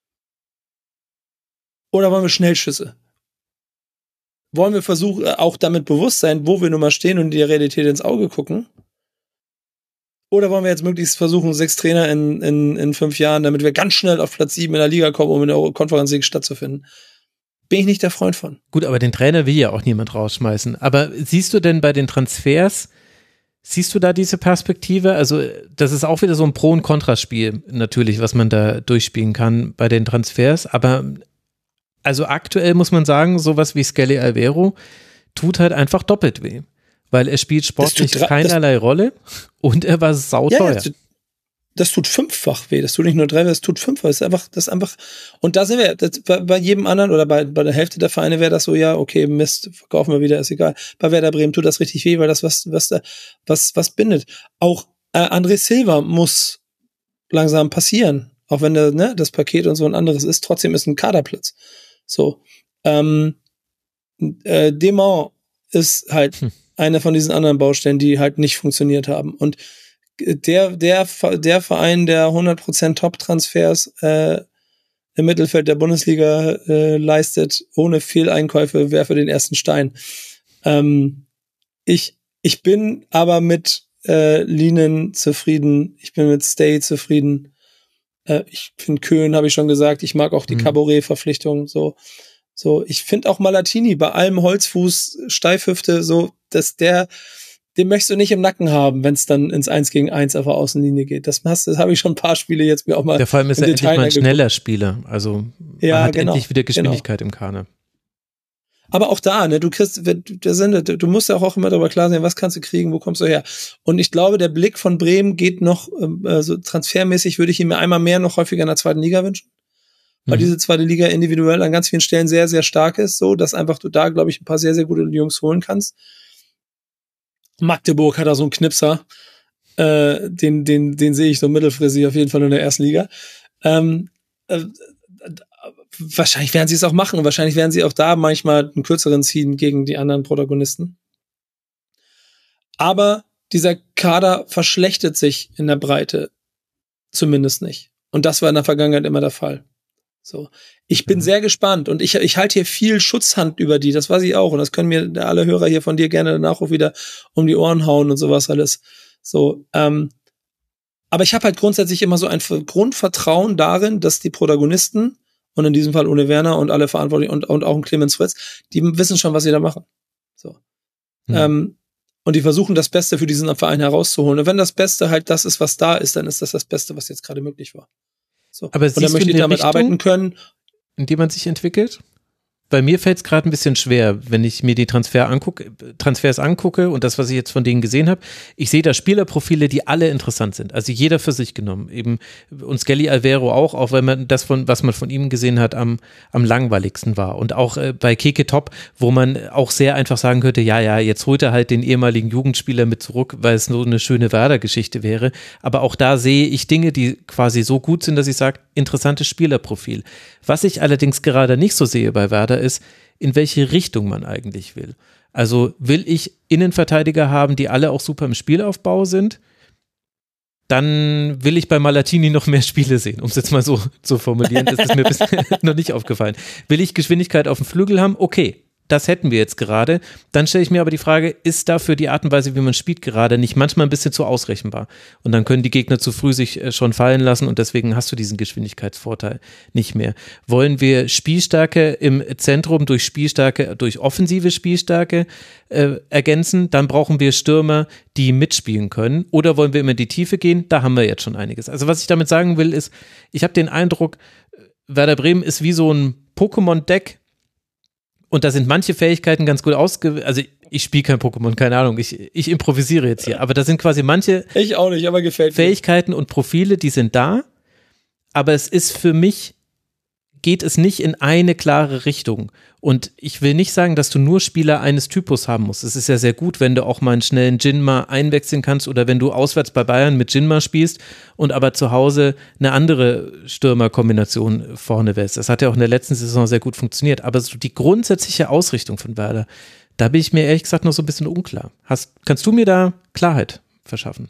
Oder wollen wir Schnellschüsse? Wollen wir versuchen, auch damit bewusst sein, wo wir nun mal stehen und der Realität ins Auge gucken? Oder wollen wir jetzt möglichst versuchen, sechs Trainer in, in, in fünf Jahren, damit wir ganz schnell auf Platz sieben in der Liga kommen, um in der Conference League stattzufinden? Bin ich nicht der Freund von. Gut, aber den Trainer will ja auch niemand rausschmeißen. Aber siehst du denn bei den Transfers, siehst du da diese Perspektive? Also das ist auch wieder so ein Pro- und Kontraspiel natürlich, was man da durchspielen kann bei den Transfers. Aber also aktuell muss man sagen, sowas wie Skelly Alvero tut halt einfach doppelt weh. Weil er spielt sportlich dra- keinerlei Rolle und er war sauteuer. Ja, das, das tut fünffach weh. Das tut nicht nur drei, das tut fünffach. Das ist einfach, das ist einfach. Und da sind wir, das, bei, bei jedem anderen oder bei, bei der Hälfte der Vereine wäre das so, ja, okay, Mist, verkaufen wir wieder, ist egal. Bei Werder Bremen tut das richtig weh, weil das was, was, was, was bindet. Auch äh, André Silva muss langsam passieren. Auch wenn der, ne, das Paket und so ein anderes ist, trotzdem ist ein Kaderplatz. So. Ähm, äh, Demant ist halt hm. eine von diesen anderen Baustellen, die halt nicht funktioniert haben. Und der, der, der Verein, der hundert Prozent Top-Transfers äh, im Mittelfeld der Bundesliga äh, leistet, ohne Fehleinkäufe, werfe den ersten Stein. Ähm, ich, ich bin aber mit äh, Linen zufrieden. Ich bin mit Stay zufrieden. Äh, ich finde Köhn, habe ich schon gesagt. Ich mag auch die mhm. Caboret-Verpflichtung. So. So, ich finde auch Malatini bei allem Holzfuß, Steifhüfte, so, dass der, den möchtest du nicht im Nacken haben, wenn es dann ins Eins gegen Eins auf der Außenlinie geht. Das, das habe ich schon ein paar Spiele jetzt mir auch mal. Ja, vor allem ist er endlich mal ein schneller Spieler. Also ja, man hat genau, endlich wieder Geschwindigkeit genau. im Kader. Aber auch da, ne, du kriegst, der Sender, du musst ja auch immer darüber klar sein, was kannst du kriegen, wo kommst du her? Und ich glaube, der Blick von Bremen geht noch, äh, so transfermäßig würde ich ihm einmal mehr noch häufiger in der zweiten Liga wünschen. Weil mhm. diese zweite Liga individuell an ganz vielen Stellen sehr, sehr stark ist, so, dass einfach du da, glaube ich, ein paar sehr, sehr gute Jungs holen kannst. Magdeburg hat da so einen Knipser, äh, den, den, den sehe ich so mittelfristig auf jeden Fall in der ersten Liga. Ähm, äh, Wahrscheinlich werden sie es auch machen und wahrscheinlich werden sie auch da manchmal einen kürzeren ziehen gegen die anderen Protagonisten. Aber dieser Kader verschlechtert sich in der Breite zumindest nicht. Und das war in der Vergangenheit immer der Fall. So. Ich bin mhm. sehr gespannt und ich, ich halte hier viel Schutzhand über die, das weiß ich auch und das können mir alle Hörer hier von dir gerne danach auch wieder um die Ohren hauen und sowas alles. So, ähm, aber ich habe halt grundsätzlich immer so ein Grundvertrauen darin, dass die Protagonisten und in diesem Fall Ole Werner und alle Verantwortlichen und, und auch ein Clemens Fritz, die wissen schon, was sie da machen. So. Mhm. Ähm, und die versuchen, das Beste für diesen Verein herauszuholen. Und wenn das Beste halt das ist, was da ist, dann ist das das Beste, was jetzt gerade möglich war. So. Aber und dann möchte ich damit Richtung, arbeiten können. In dem man sich entwickelt? Bei mir fällt es gerade ein bisschen schwer, wenn ich mir die Transfer angucke, Transfers angucke und das, was ich jetzt von denen gesehen habe. Ich sehe da Spielerprofile, die alle interessant sind. Also jeder für sich genommen. Eben und Skelly Alvaro auch, auch wenn man das von, was man von ihm gesehen hat, am, am langweiligsten war. Und auch äh, bei Keke Top, wo man auch sehr einfach sagen könnte, ja, ja, jetzt holt er halt den ehemaligen Jugendspieler mit zurück, weil es nur eine schöne Werder-Geschichte wäre. Aber auch da sehe ich Dinge, die quasi so gut sind, dass ich sage, interessantes Spielerprofil. Was ich allerdings gerade nicht so sehe bei Werder ist, in welche Richtung man eigentlich will. Also will ich Innenverteidiger haben, die alle auch super im Spielaufbau sind, dann will ich bei Malatini noch mehr Spiele sehen, um es jetzt mal so zu formulieren. Das ist mir bisher noch nicht aufgefallen. Will ich Geschwindigkeit auf dem Flügel haben? Okay. Das hätten wir jetzt gerade. Dann stelle ich mir aber die Frage, ist dafür die Art und Weise, wie man spielt, gerade nicht manchmal ein bisschen zu ausrechenbar? Und dann können die Gegner zu früh sich schon fallen lassen und deswegen hast du diesen Geschwindigkeitsvorteil nicht mehr. Wollen wir Spielstärke im Zentrum durch Spielstärke, durch offensive Spielstärke äh, ergänzen? Dann brauchen wir Stürmer, die mitspielen können. Oder wollen wir immer in die Tiefe gehen? Da haben wir jetzt schon einiges. Also was ich damit sagen will, ist, ich habe den Eindruck, Werder Bremen ist wie so ein Pokémon-Deck. Und da sind manche Fähigkeiten ganz gut ausge... Also ich spiele kein Pokémon, keine Ahnung, ich, ich improvisiere jetzt hier. Aber da sind quasi manche ich auch nicht, aber gefällt Fähigkeiten mir. Und Profile, die sind da. Aber es ist für mich, geht es nicht in eine klare Richtung. Und ich will nicht sagen, dass du nur Spieler eines Typus haben musst. Es ist ja sehr gut, wenn du auch mal einen schnellen Jinma einwechseln kannst oder wenn du auswärts bei Bayern mit Jinma spielst und aber zu Hause eine andere Stürmerkombination vorne wählst. Das hat ja auch in der letzten Saison sehr gut funktioniert. Aber so die grundsätzliche Ausrichtung von Werder, da bin ich mir ehrlich gesagt noch so ein bisschen unklar. Hast, kannst du mir da Klarheit verschaffen?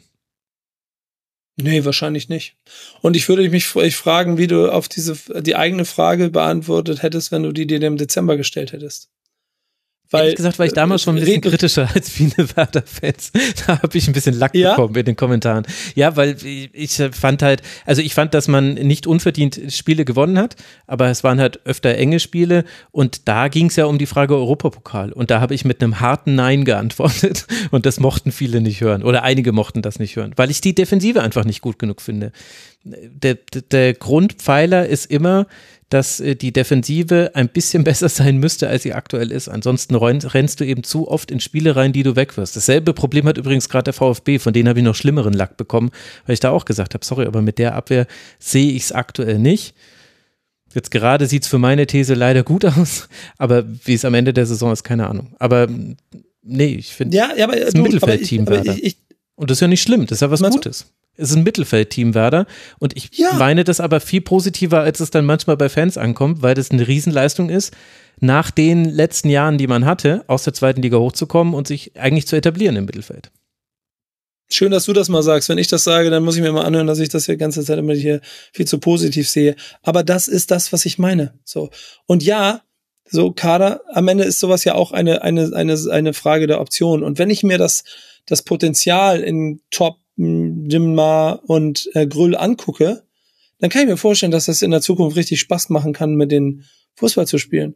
Nee, wahrscheinlich nicht. Und ich würde mich ich fragen, wie du auf diese die eigene Frage beantwortet hättest, wenn du die dir im Dezember gestellt hättest. Weil, Ehrlich gesagt war ich damals schon ein bisschen kritischer als viele Werder-Fans. Da habe ich ein bisschen Lack ja? bekommen in den Kommentaren. Ja, weil ich fand halt, also ich fand, dass man nicht unverdient Spiele gewonnen hat, aber es waren halt öfter enge Spiele und da ging es ja um die Frage Europapokal und da habe ich mit einem harten Nein geantwortet und das mochten viele nicht hören oder einige mochten das nicht hören, weil ich die Defensive einfach nicht gut genug finde. Der, der Grundpfeiler ist immer, dass die Defensive ein bisschen besser sein müsste, als sie aktuell ist. Ansonsten rennst du eben zu oft in Spiele rein, die du wegwirfst. Dasselbe Problem hat übrigens gerade der VfB, von denen habe ich noch schlimmeren Lack bekommen, weil ich da auch gesagt habe, sorry, aber mit der Abwehr sehe ich es aktuell nicht. Jetzt gerade sieht es für meine These leider gut aus, aber wie es am Ende der Saison ist, keine Ahnung. Aber nee, ich finde, ja, ja, es ist ein Mittelfeldteam Werder. Und das ist ja nicht schlimm, das ist ja was Gutes. Es ist ein Mittelfeldteam Werder und ich ja. meine das aber viel positiver, als es dann manchmal bei Fans ankommt, weil das eine Riesenleistung ist, nach den letzten Jahren, die man hatte, aus der zweiten Liga hochzukommen und sich eigentlich zu etablieren im Mittelfeld. Schön, dass du das mal sagst. Wenn ich das sage, dann muss ich mir mal anhören, dass ich das hier die ganze Zeit immer hier viel zu positiv sehe. Aber das ist das, was ich meine. So. Und ja, so Kader, am Ende ist sowas ja auch eine, eine, eine, eine Frage der Option. Und wenn ich mir das, das Potenzial in Top Jinma und äh, Grüll angucke, dann kann ich mir vorstellen, dass das in der Zukunft richtig Spaß machen kann, mit den Fußball zu spielen.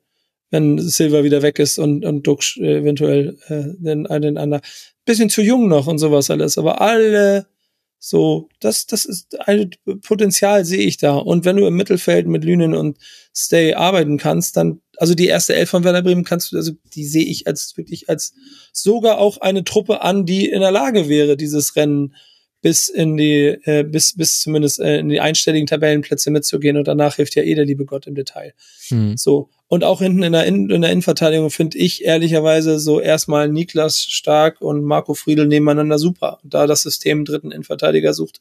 wenn Silva wieder weg ist und, und Duxch äh, eventuell äh, den, den anderen. Bisschen zu jung noch und sowas alles, aber alle so, das, das ist ein Potenzial, sehe ich da. Und wenn du im Mittelfeld mit Lünen und Stay arbeiten kannst, dann, also die erste Elf von Werder Bremen kannst du, also die sehe ich als wirklich als sogar auch eine Truppe an, die in der Lage wäre, dieses Rennen bis in die, äh, bis, bis zumindest äh, in die einstelligen Tabellenplätze mitzugehen, und danach hilft ja eh der liebe Gott im Detail. Mhm. So. Und auch hinten in der, in, in der Innenverteidigung finde ich ehrlicherweise so erstmal Niklas Stark und Marco Friedl nebeneinander super. Und da das System einen dritten Innenverteidiger sucht.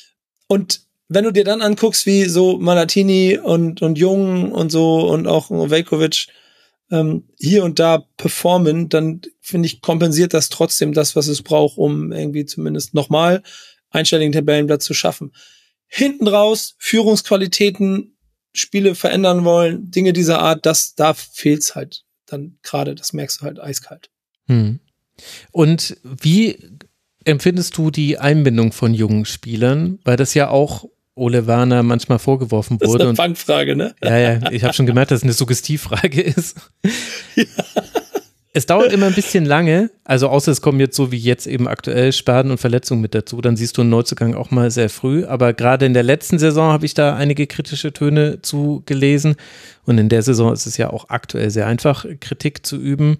Und wenn du dir dann anguckst, wie so Malatini und, und Jung und so und auch Veljković ähm, hier und da performen, dann finde ich, kompensiert das trotzdem das, was es braucht, um irgendwie zumindest nochmal einstelligen Tabellenplatz zu schaffen. Hinten raus, Führungsqualitäten, Spiele verändern wollen, Dinge dieser Art, das, da fehlt's halt dann gerade, das merkst du halt eiskalt. Hm. Und wie empfindest du die Einbindung von jungen Spielern? Weil das ja auch Ole Werner manchmal vorgeworfen wurde. Das ist eine Fangfrage, ne? Ja, ja, ich habe schon gemerkt, dass es eine Suggestivfrage ist. Ja. Es dauert immer ein bisschen lange, also außer es kommen jetzt so wie jetzt eben aktuell Sperren und Verletzungen mit dazu, dann siehst du einen Neuzugang auch mal sehr früh, aber gerade in der letzten Saison habe ich da einige kritische Töne zu gelesen, und in der Saison ist es ja auch aktuell sehr einfach, Kritik zu üben.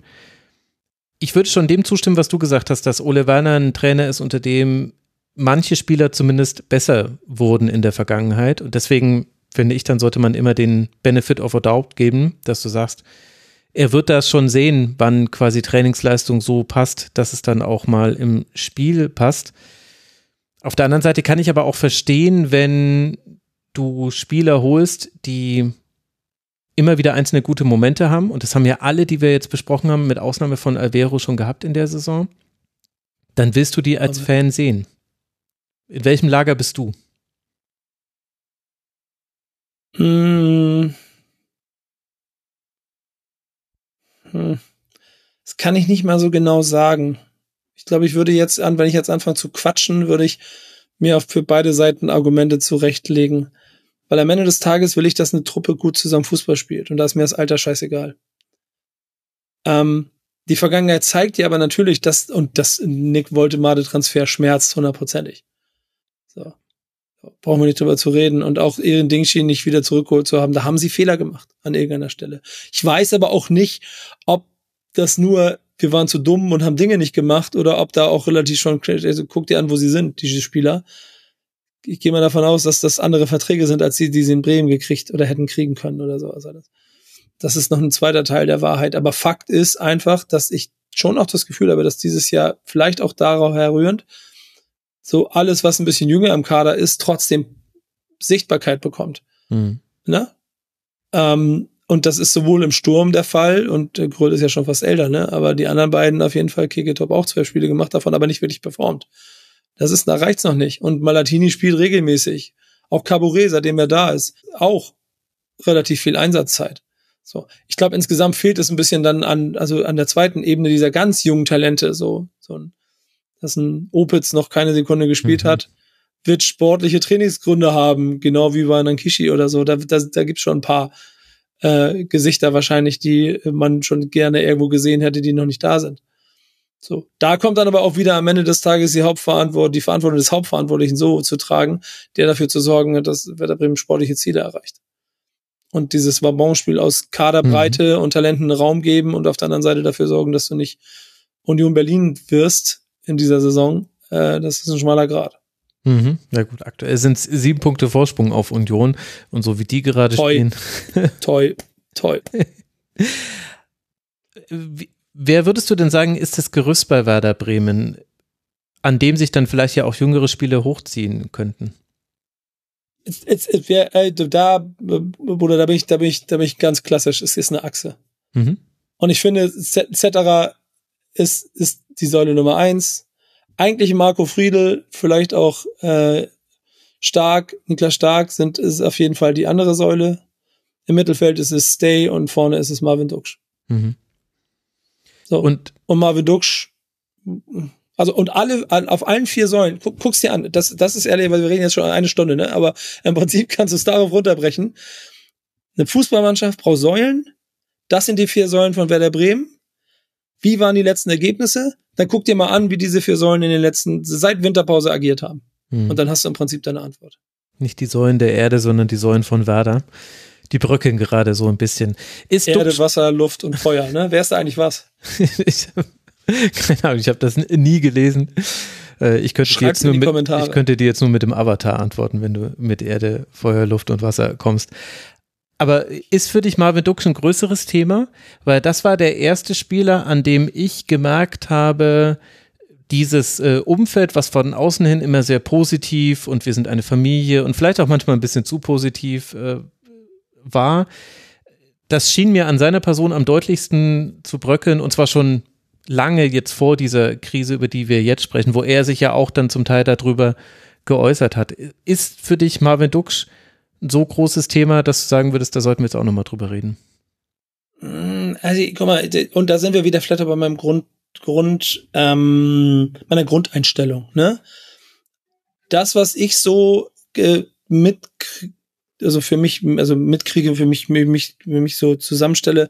Ich würde schon dem zustimmen, was du gesagt hast, dass Ole Werner ein Trainer ist, unter dem manche Spieler zumindest besser wurden in der Vergangenheit, und deswegen finde ich, dann sollte man immer den Benefit of a Doubt geben, dass du sagst, er wird das schon sehen, wann quasi Trainingsleistung so passt, dass es dann auch mal im Spiel passt. Auf der anderen Seite kann ich aber auch verstehen, wenn du Spieler holst, die immer wieder einzelne gute Momente haben, und das haben ja alle, die wir jetzt besprochen haben, mit Ausnahme von Alvaro schon gehabt in der Saison, dann willst du die als Fan sehen. In welchem Lager bist du? Hm. Hm. Das kann ich nicht mal so genau sagen. Ich glaube, ich würde jetzt an, wenn ich jetzt anfange zu quatschen, würde ich mir auch für beide Seiten Argumente zurechtlegen. Weil am Ende des Tages will ich, dass eine Truppe gut zusammen Fußball spielt. Und da ist mir das Alter scheißegal. Ähm, die Vergangenheit zeigt ja aber natürlich, dass, und das Nick Woltemade-Transfer schmerzt hundertprozentig. So. Brauchen wir nicht drüber zu reden. Und auch ihren Dingschien nicht wieder zurückgeholt zu haben, da haben sie Fehler gemacht an irgendeiner Stelle. Ich weiß aber auch nicht, ob das nur, wir waren zu dumm und haben Dinge nicht gemacht, oder ob da auch relativ schon, also guck dir an, wo sie sind, diese Spieler. Ich gehe mal davon aus, dass das andere Verträge sind, als die, die sie in Bremen gekriegt oder hätten kriegen können oder so. Also das, das ist noch ein zweiter Teil der Wahrheit. Aber Fakt ist einfach, dass ich schon auch das Gefühl habe, dass dieses Jahr vielleicht auch darauf herrührend so alles, was ein bisschen jünger im Kader ist, trotzdem Sichtbarkeit bekommt. Mhm. Ne? Ähm, und das ist sowohl im Sturm der Fall, und äh, Gröll ist ja schon fast älter, ne? Aber die anderen beiden auf jeden Fall, Keketop auch zwei Spiele gemacht, davon aber nicht wirklich performt. Das ist, da reicht's noch nicht. Und Malatini spielt regelmäßig. Auch Caboret, seitdem er da ist, auch relativ viel Einsatzzeit. So. Ich glaube, insgesamt fehlt es ein bisschen dann an, also an der zweiten Ebene dieser ganz jungen Talente, so, so ein, dass ein Opitz noch keine Sekunde gespielt mhm. hat, wird sportliche Trainingsgründe haben, genau wie bei Nankishi oder so. Da, da, da gibt's schon ein paar äh, Gesichter wahrscheinlich, die man schon gerne irgendwo gesehen hätte, die noch nicht da sind. So, da kommt dann aber auch wieder am Ende des Tages die Hauptverantwortung, die Verantwortung des Hauptverantwortlichen so zu tragen, der dafür zu sorgen hat, dass Werder Bremen sportliche Ziele erreicht. Und dieses Wabonspiel aus Kaderbreite mhm. und Talenten Raum geben und auf der anderen Seite dafür sorgen, dass du nicht Union Berlin wirst in dieser Saison, äh, das ist ein schmaler Grat. Mhm. Ja gut, aktuell sind es sieben Punkte Vorsprung auf Union, und so wie die gerade toi. spielen. Toi, toi. Wie, wer würdest du denn sagen, ist das Gerüst bei Werder Bremen, an dem sich dann vielleicht ja auch jüngere Spieler hochziehen könnten? It's, it's, it's, yeah, äh, da, Bruder, da bin ich, da bin ich, da bin ich ganz klassisch. Es ist eine Achse. Mhm. Und ich finde, Zetterer ist, ist die Säule Nummer eins. Eigentlich Marco Friedl, vielleicht auch äh, Stark, Niklas Stark sind ist auf jeden Fall die andere Säule. Im Mittelfeld ist es Stay und vorne ist es Marvin Duxch. Mhm. So, und, und Marvin Duxch, also und alle auf allen vier Säulen, guck, guck's dir an, das, das ist ehrlich, weil wir reden jetzt schon eine Stunde, ne? Aber im Prinzip kannst du es darauf runterbrechen. Eine Fußballmannschaft braucht Säulen, das sind die vier Säulen von Werder Bremen. Wie waren die letzten Ergebnisse? Dann guck dir mal an, wie diese vier Säulen in den letzten, seit Winterpause agiert haben. Hm. Und dann hast du im Prinzip deine Antwort. Nicht die Säulen der Erde, sondern die Säulen von Werder. Die bröckeln gerade so ein bisschen. Ist Erde, Duxch- Wasser, Luft und Feuer, ne? Wer ist da eigentlich was? ich hab, keine Ahnung, ich habe das nie gelesen. Ich könnte, dir jetzt nur mit, ich könnte dir jetzt nur mit dem Avatar antworten, wenn du mit Erde, Feuer, Luft und Wasser kommst. Aber ist für dich Marvin Duxch ein größeres Thema? Weil das war der erste Spieler, an dem ich gemerkt habe, dieses äh, Umfeld, was von außen hin immer sehr positiv und wir sind eine Familie und vielleicht auch manchmal ein bisschen zu positiv äh, war, das schien mir an seiner Person am deutlichsten zu bröckeln und zwar schon lange jetzt vor dieser Krise, über die wir jetzt sprechen, wo er sich ja auch dann zum Teil darüber geäußert hat. Ist für dich Marvin Duxch ein so großes Thema, dass du sagen würdest, da sollten wir jetzt auch nochmal drüber reden? Also, guck mal, und da sind wir wieder vielleicht bei meinem Grund, Grund, ähm, meiner Grundeinstellung, ne? Das, was ich so äh, mit, also für mich, also mitkriege, für mich, mich, für mich so zusammenstelle,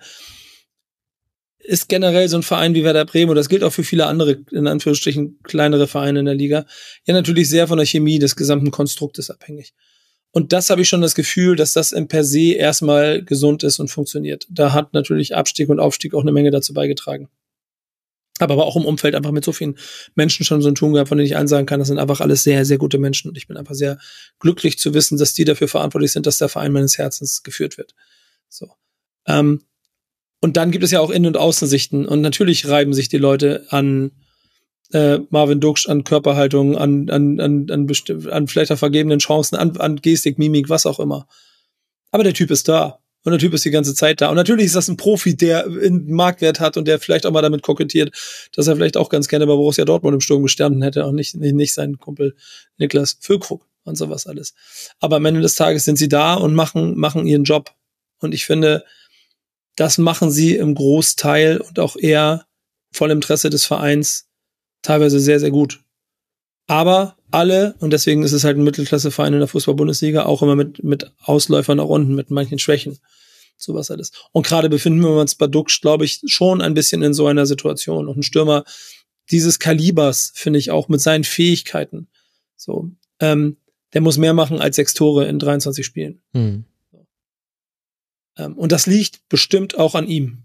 ist generell so ein Verein wie Werder Bremen, und das gilt auch für viele andere, in Anführungsstrichen, kleinere Vereine in der Liga, ja natürlich sehr von der Chemie des gesamten Konstruktes abhängig. Und das habe ich schon das Gefühl, dass das im per se erstmal gesund ist und funktioniert. Da hat natürlich Abstieg und Aufstieg auch eine Menge dazu beigetragen. Aber, aber auch im Umfeld einfach mit so vielen Menschen schon so ein Tun gehabt, von denen ich allen sagen kann, das sind einfach alles sehr, sehr gute Menschen. Und ich bin einfach sehr glücklich zu wissen, dass die dafür verantwortlich sind, dass der Verein meines Herzens geführt wird. So. Ähm, und dann gibt es ja auch Innen- und Außensichten. Und natürlich reiben sich die Leute an Äh, Marvin Duxch, an Körperhaltung, an an an an, besti- an vielleicht auch vergebenen Chancen, an, an Gestik, Mimik, was auch immer. Aber der Typ ist da und der Typ ist die ganze Zeit da und natürlich ist das ein Profi, der einen Marktwert hat und der vielleicht auch mal damit kokettiert, dass er vielleicht auch ganz gerne bei Borussia Dortmund im Sturm gestanden hätte und nicht nicht, nicht sein Kumpel Niklas Füllkrug und sowas alles. Aber am Ende des Tages sind sie da und machen machen ihren Job und ich finde, das machen sie im Großteil und auch eher voll im Interesse des Vereins teilweise sehr, sehr gut. Aber alle, und deswegen ist es halt ein Mittelklasseverein in der Fußball-Bundesliga, auch immer mit mit Ausläufern nach unten, mit manchen Schwächen. Sowas alles. Und gerade befinden wir uns bei Duxch, glaube ich, schon ein bisschen in so einer Situation. Und ein Stürmer dieses Kalibers, finde ich, auch mit seinen Fähigkeiten, so, ähm, der muss mehr machen als sechs Tore in dreiundzwanzig Spielen. Hm. Ähm, und das liegt bestimmt auch an ihm.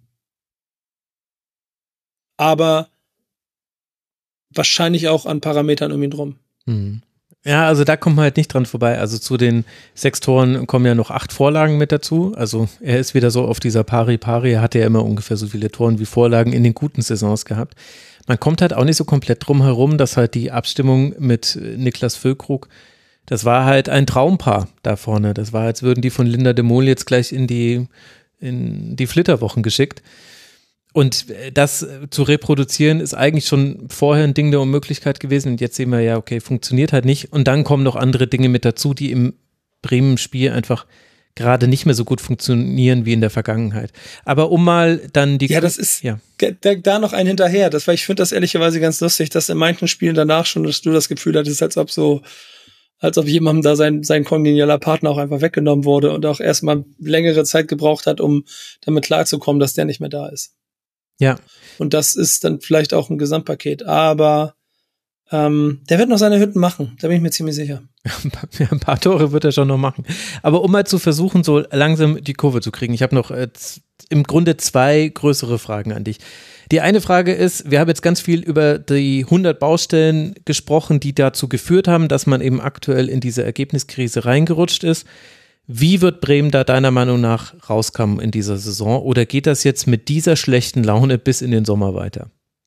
Aber wahrscheinlich auch an Parametern um ihn drum. Hm. Ja, also da kommt man halt nicht dran vorbei. Also zu den sechs Toren kommen ja noch acht Vorlagen mit dazu. Also er ist wieder so auf dieser Pari-Pari. Er hatte ja immer ungefähr so viele Toren wie Vorlagen in den guten Saisons gehabt. Man kommt halt auch nicht so komplett drum herum, dass halt die Abstimmung mit Niklas Füllkrug, das war halt ein Traumpaar da vorne. Das war, als würden die von Linda de Mol jetzt gleich in die, in die Flitterwochen geschickt. Und das zu reproduzieren ist eigentlich schon vorher ein Ding der Unmöglichkeit gewesen. Und jetzt sehen wir ja, okay, funktioniert halt nicht. Und dann kommen noch andere Dinge mit dazu, die im Bremen-Spiel einfach gerade nicht mehr so gut funktionieren wie in der Vergangenheit. Aber um mal dann die... Ja, das ist... Ja. Da, da noch ein hinterher. Das war, ich finde das ehrlicherweise ganz lustig, dass in manchen Spielen danach schon, dass du das Gefühl hattest, als ob so, als ob jemandem da sein, sein kongenialer Partner auch einfach weggenommen wurde und auch erstmal längere Zeit gebraucht hat, um damit klarzukommen, dass der nicht mehr da ist. Ja. Und das ist dann vielleicht auch ein Gesamtpaket. Aber ähm, der wird noch seine Hütten machen, da bin ich mir ziemlich sicher. Ja, ein paar Tore wird er schon noch machen. Aber um mal zu versuchen, so langsam die Kurve zu kriegen, ich habe noch äh, im Grunde zwei größere Fragen an dich. Die eine Frage ist, wir haben jetzt ganz viel über die hundert Baustellen gesprochen, die dazu geführt haben, dass man eben aktuell in diese Ergebniskrise reingerutscht ist. Wie wird Bremen da deiner Meinung nach rauskommen in dieser Saison? Oder geht das jetzt mit dieser schlechten Laune bis in den Sommer weiter?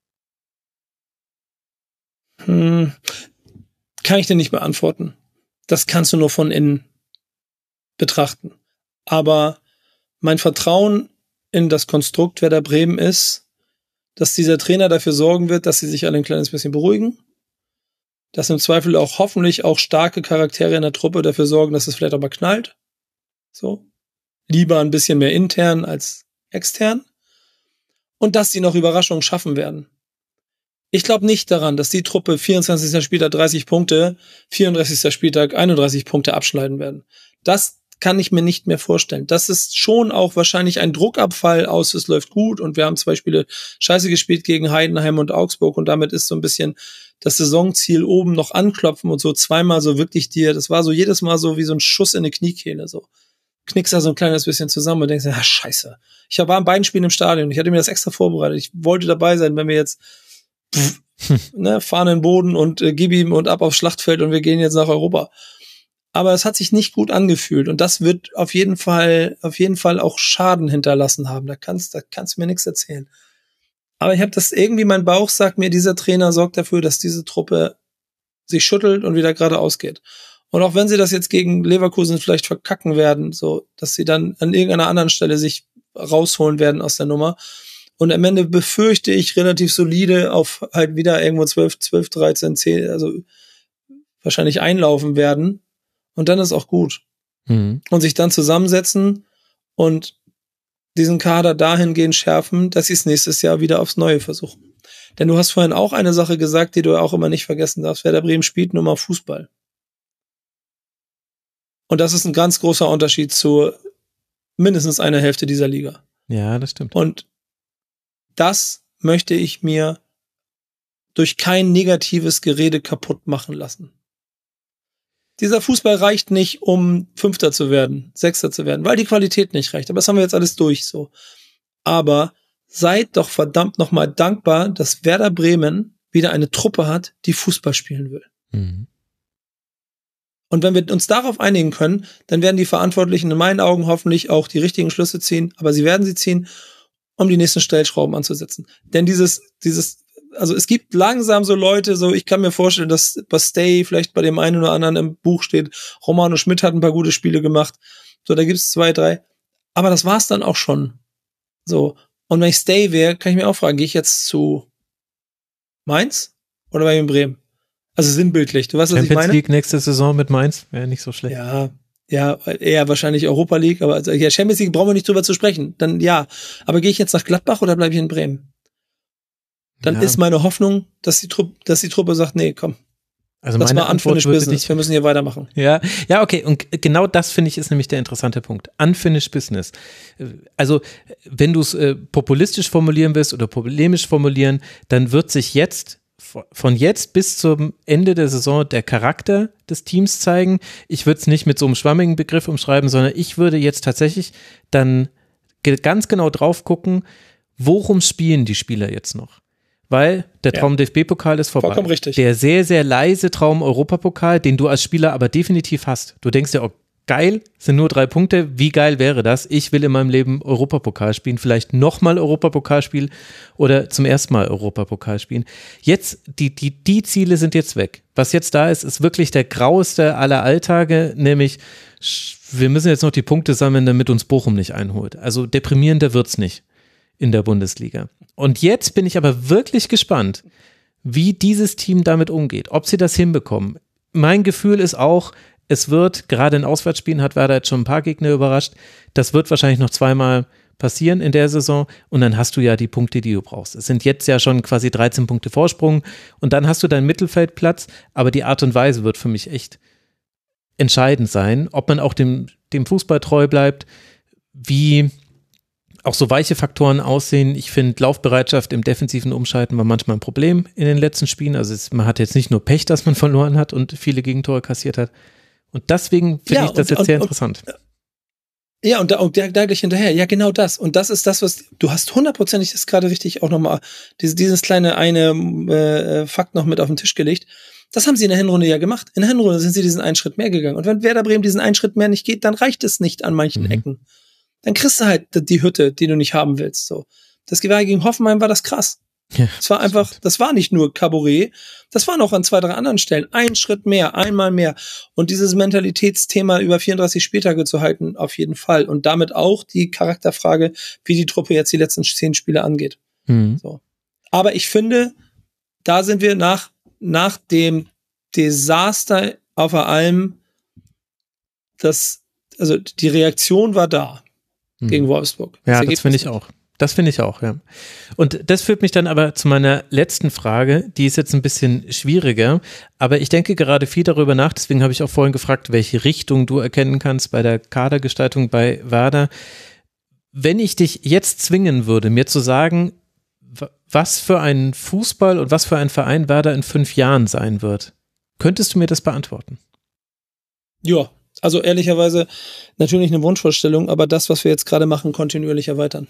Hm, kann ich dir nicht beantworten. Das kannst du nur von innen betrachten. Aber mein Vertrauen in das Konstrukt Werder Bremen ist, dass dieser Trainer dafür sorgen wird, dass sie sich alle ein kleines bisschen beruhigen, dass im Zweifel auch hoffentlich auch starke Charaktere in der Truppe dafür sorgen, dass es vielleicht auch mal knallt. So. Lieber ein bisschen mehr intern als extern. Und dass sie noch Überraschungen schaffen werden. Ich glaube nicht daran, dass die Truppe vierundzwanzigsten Spieltag dreißig Punkte, vierunddreißigsten Spieltag einunddreißig Punkte abschneiden werden. Das kann ich mir nicht mehr vorstellen. Das ist schon auch wahrscheinlich ein Druckabfall aus, es läuft gut und wir haben zwei Spiele scheiße gespielt gegen Heidenheim und Augsburg und damit ist so ein bisschen das Saisonziel oben noch anklopfen und so zweimal so wirklich dir, das war so jedes Mal so wie so ein Schuss in eine Kniekehle, so. Knickst da so ein kleines bisschen zusammen und denkst, ja, scheiße. Ich war in beiden Spielen im Stadion, ich hatte mir das extra vorbereitet, ich wollte dabei sein, wenn wir jetzt pff, ne, fahren in den Boden und äh, gib ihm und ab aufs Schlachtfeld und wir gehen jetzt nach Europa. Aber es hat sich nicht gut angefühlt und das wird auf jeden Fall, auf jeden Fall auch Schaden hinterlassen haben. Da kannst, da kannst du mir nichts erzählen. Aber ich habe das irgendwie, mein Bauch sagt mir, dieser Trainer sorgt dafür, dass diese Truppe sich schüttelt und wieder geradeaus geht. Und auch wenn sie das jetzt gegen Leverkusen vielleicht verkacken werden, so, dass sie dann an irgendeiner anderen Stelle sich rausholen werden aus der Nummer. Und am Ende befürchte ich relativ solide auf halt wieder irgendwo zwölf, zwölf, dreizehn, zehn, also wahrscheinlich einlaufen werden. Und dann ist auch gut. Mhm. Und sich dann zusammensetzen und diesen Kader dahingehend schärfen, dass sie es nächstes Jahr wieder aufs Neue versuchen. Denn du hast vorhin auch eine Sache gesagt, die du auch immer nicht vergessen darfst. Werder Bremen spielt nun mal Fußball. Und das ist ein ganz großer Unterschied zu mindestens einer Hälfte dieser Liga. Ja, das stimmt. Und das möchte ich mir durch kein negatives Gerede kaputt machen lassen. Dieser Fußball reicht nicht, um Fünfter zu werden, Sechster zu werden, weil die Qualität nicht reicht. Aber das haben wir jetzt alles durch, so. Aber seid doch verdammt nochmal dankbar, dass Werder Bremen wieder eine Truppe hat, die Fußball spielen will. Mhm. Und wenn wir uns darauf einigen können, dann werden die Verantwortlichen in meinen Augen hoffentlich auch die richtigen Schlüsse ziehen, aber sie werden sie ziehen, um die nächsten Stellschrauben anzusetzen. Denn dieses, dieses, also es gibt langsam so Leute, so ich kann mir vorstellen, dass Bastei vielleicht bei dem einen oder anderen im Buch steht, Romano Schmidt hat ein paar gute Spiele gemacht, so da gibt's zwei, drei, aber das war's dann auch schon. So, und wenn ich Stay wäre, kann ich mir auch fragen, gehe ich jetzt zu Mainz oder bei in Bremen? Also sinnbildlich, du weißt, was ich meine? Champions League nächste Saison mit Mainz, wäre nicht so schlecht. Ja, ja, eher wahrscheinlich Europa League, aber also, ja, Champions League brauchen wir nicht drüber zu sprechen. Dann ja, aber gehe ich jetzt nach Gladbach oder bleibe ich in Bremen? Dann ja. ist meine Hoffnung, dass die Truppe, dass die Truppe sagt, nee, komm. Also das meine war Unfinished Business, nicht, wir müssen hier weitermachen. Ja, ja, okay, und genau das, finde ich, ist nämlich der interessante Punkt. Unfinished Business. Also, wenn du es äh, populistisch formulieren willst oder polemisch formulieren, dann wird sich jetzt von jetzt bis zum Ende der Saison der Charakter des Teams zeigen. Ich würde es nicht mit so einem schwammigen Begriff umschreiben, sondern ich würde jetzt tatsächlich dann ganz genau drauf gucken, worum spielen die Spieler jetzt noch? Weil der Traum ja. D F B-Pokal ist vorbei. Vollkommen richtig. Der sehr, sehr leise Traum Europapokal, den du als Spieler aber definitiv hast. Du denkst ja, oh, geil, sind nur drei Punkte, wie geil wäre das? Ich will in meinem Leben Europapokal spielen, vielleicht nochmal Europapokal spielen oder zum ersten Mal Europapokal spielen. Jetzt, die, die, die Ziele sind jetzt weg. Was jetzt da ist, ist wirklich der graueste aller Alltage, nämlich wir müssen jetzt noch die Punkte sammeln, damit uns Bochum nicht einholt. Also deprimierender wird's nicht in der Bundesliga. Und jetzt bin ich aber wirklich gespannt, wie dieses Team damit umgeht, ob sie das hinbekommen. Mein Gefühl ist auch, es wird, gerade in Auswärtsspielen hat Werder jetzt schon ein paar Gegner überrascht, das wird wahrscheinlich noch zweimal passieren in der Saison und dann hast du ja die Punkte, die du brauchst. Es sind jetzt ja schon quasi dreizehn Punkte Vorsprung und dann hast du deinen Mittelfeldplatz, aber die Art und Weise wird für mich echt entscheidend sein, ob man auch dem, dem Fußball treu bleibt, wie auch so weiche Faktoren aussehen. Ich finde, Laufbereitschaft im defensiven Umschalten war manchmal ein Problem in den letzten Spielen. Also es, man hat jetzt nicht nur Pech, dass man verloren hat und viele Gegentore kassiert hat. Und deswegen finde ja, ich das und, jetzt sehr und, interessant. Ja, und da, und da, da gleich hinterher. Ja, genau das. Und das ist das, was du hast hundertprozentig das gerade richtig auch nochmal, dieses, dieses kleine eine äh, Fakt noch mit auf den Tisch gelegt. Das haben sie in der Hinrunde ja gemacht. In der Hinrunde sind sie diesen einen Schritt mehr gegangen. Und wenn Werder Bremen diesen einen Schritt mehr nicht geht, dann reicht es nicht an manchen mhm. Ecken. Dann kriegst du halt die Hütte, die du nicht haben willst. So, das Gewehr gegen Hoffenheim war das krass. Ja, das war einfach, das war nicht nur Kabarett, das war noch an zwei, drei anderen Stellen. Ein Schritt mehr, einmal mehr. Und dieses Mentalitätsthema über vierunddreißig Spieltage zu halten, auf jeden Fall. Und damit auch die Charakterfrage, wie die Truppe jetzt die letzten zehn Spiele angeht. Mhm. So. Aber ich finde, da sind wir nach, nach dem Desaster auf der Alm, das, also die Reaktion war da. Gegen Wolfsburg. Ja, das, das finde ich auch. Das finde ich auch, ja. Und das führt mich dann aber zu meiner letzten Frage, die ist jetzt ein bisschen schwieriger, aber ich denke gerade viel darüber nach, deswegen habe ich auch vorhin gefragt, welche Richtung du erkennen kannst bei der Kadergestaltung bei Werder. Wenn ich dich jetzt zwingen würde, mir zu sagen, was für ein Fußball und was für ein Verein Werder in fünf Jahren sein wird, könntest du mir das beantworten? Ja, also ehrlicherweise natürlich eine Wunschvorstellung, aber das, was wir jetzt gerade machen, kontinuierlich erweitern.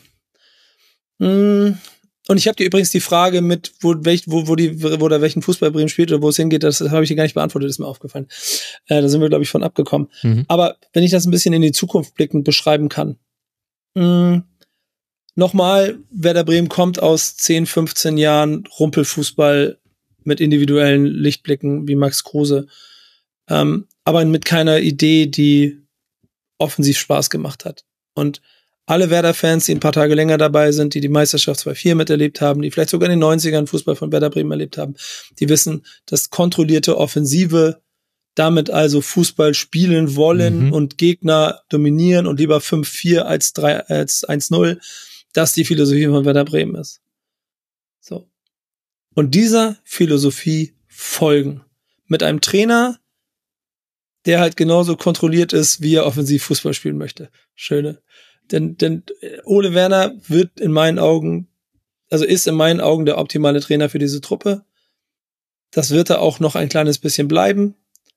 Und ich habe dir übrigens die Frage mit, wo, welch, wo, wo, die, wo da welchen Fußball Bremen spielt oder wo es hingeht, das habe ich dir gar nicht beantwortet, ist mir aufgefallen. Äh, da sind wir, glaube ich, von abgekommen. Mhm. Aber wenn ich das ein bisschen in die Zukunft blickend beschreiben kann. Mh, nochmal, Werder Bremen kommt aus zehn, fünfzehn Jahren Rumpelfußball mit individuellen Lichtblicken wie Max Kruse. Ähm, aber mit keiner Idee, die offensiv Spaß gemacht hat. Und alle Werder-Fans, die ein paar Tage länger dabei sind, die die Meisterschaft zwei vier miterlebt haben, die vielleicht sogar in den neunzigern Fußball von Werder Bremen erlebt haben, die wissen, dass kontrollierte Offensive, damit also Fußball spielen wollen mhm. und Gegner dominieren und lieber fünf vier als drei als eins null, dass die Philosophie von Werder Bremen ist. So. Und dieser Philosophie folgen. Mit einem Trainer, der halt genauso kontrolliert ist, wie er offensiv Fußball spielen möchte. Schöne. Denn, denn Ole Werner wird in meinen Augen, also ist in meinen Augen der optimale Trainer für diese Truppe. Das wird er auch noch ein kleines bisschen bleiben.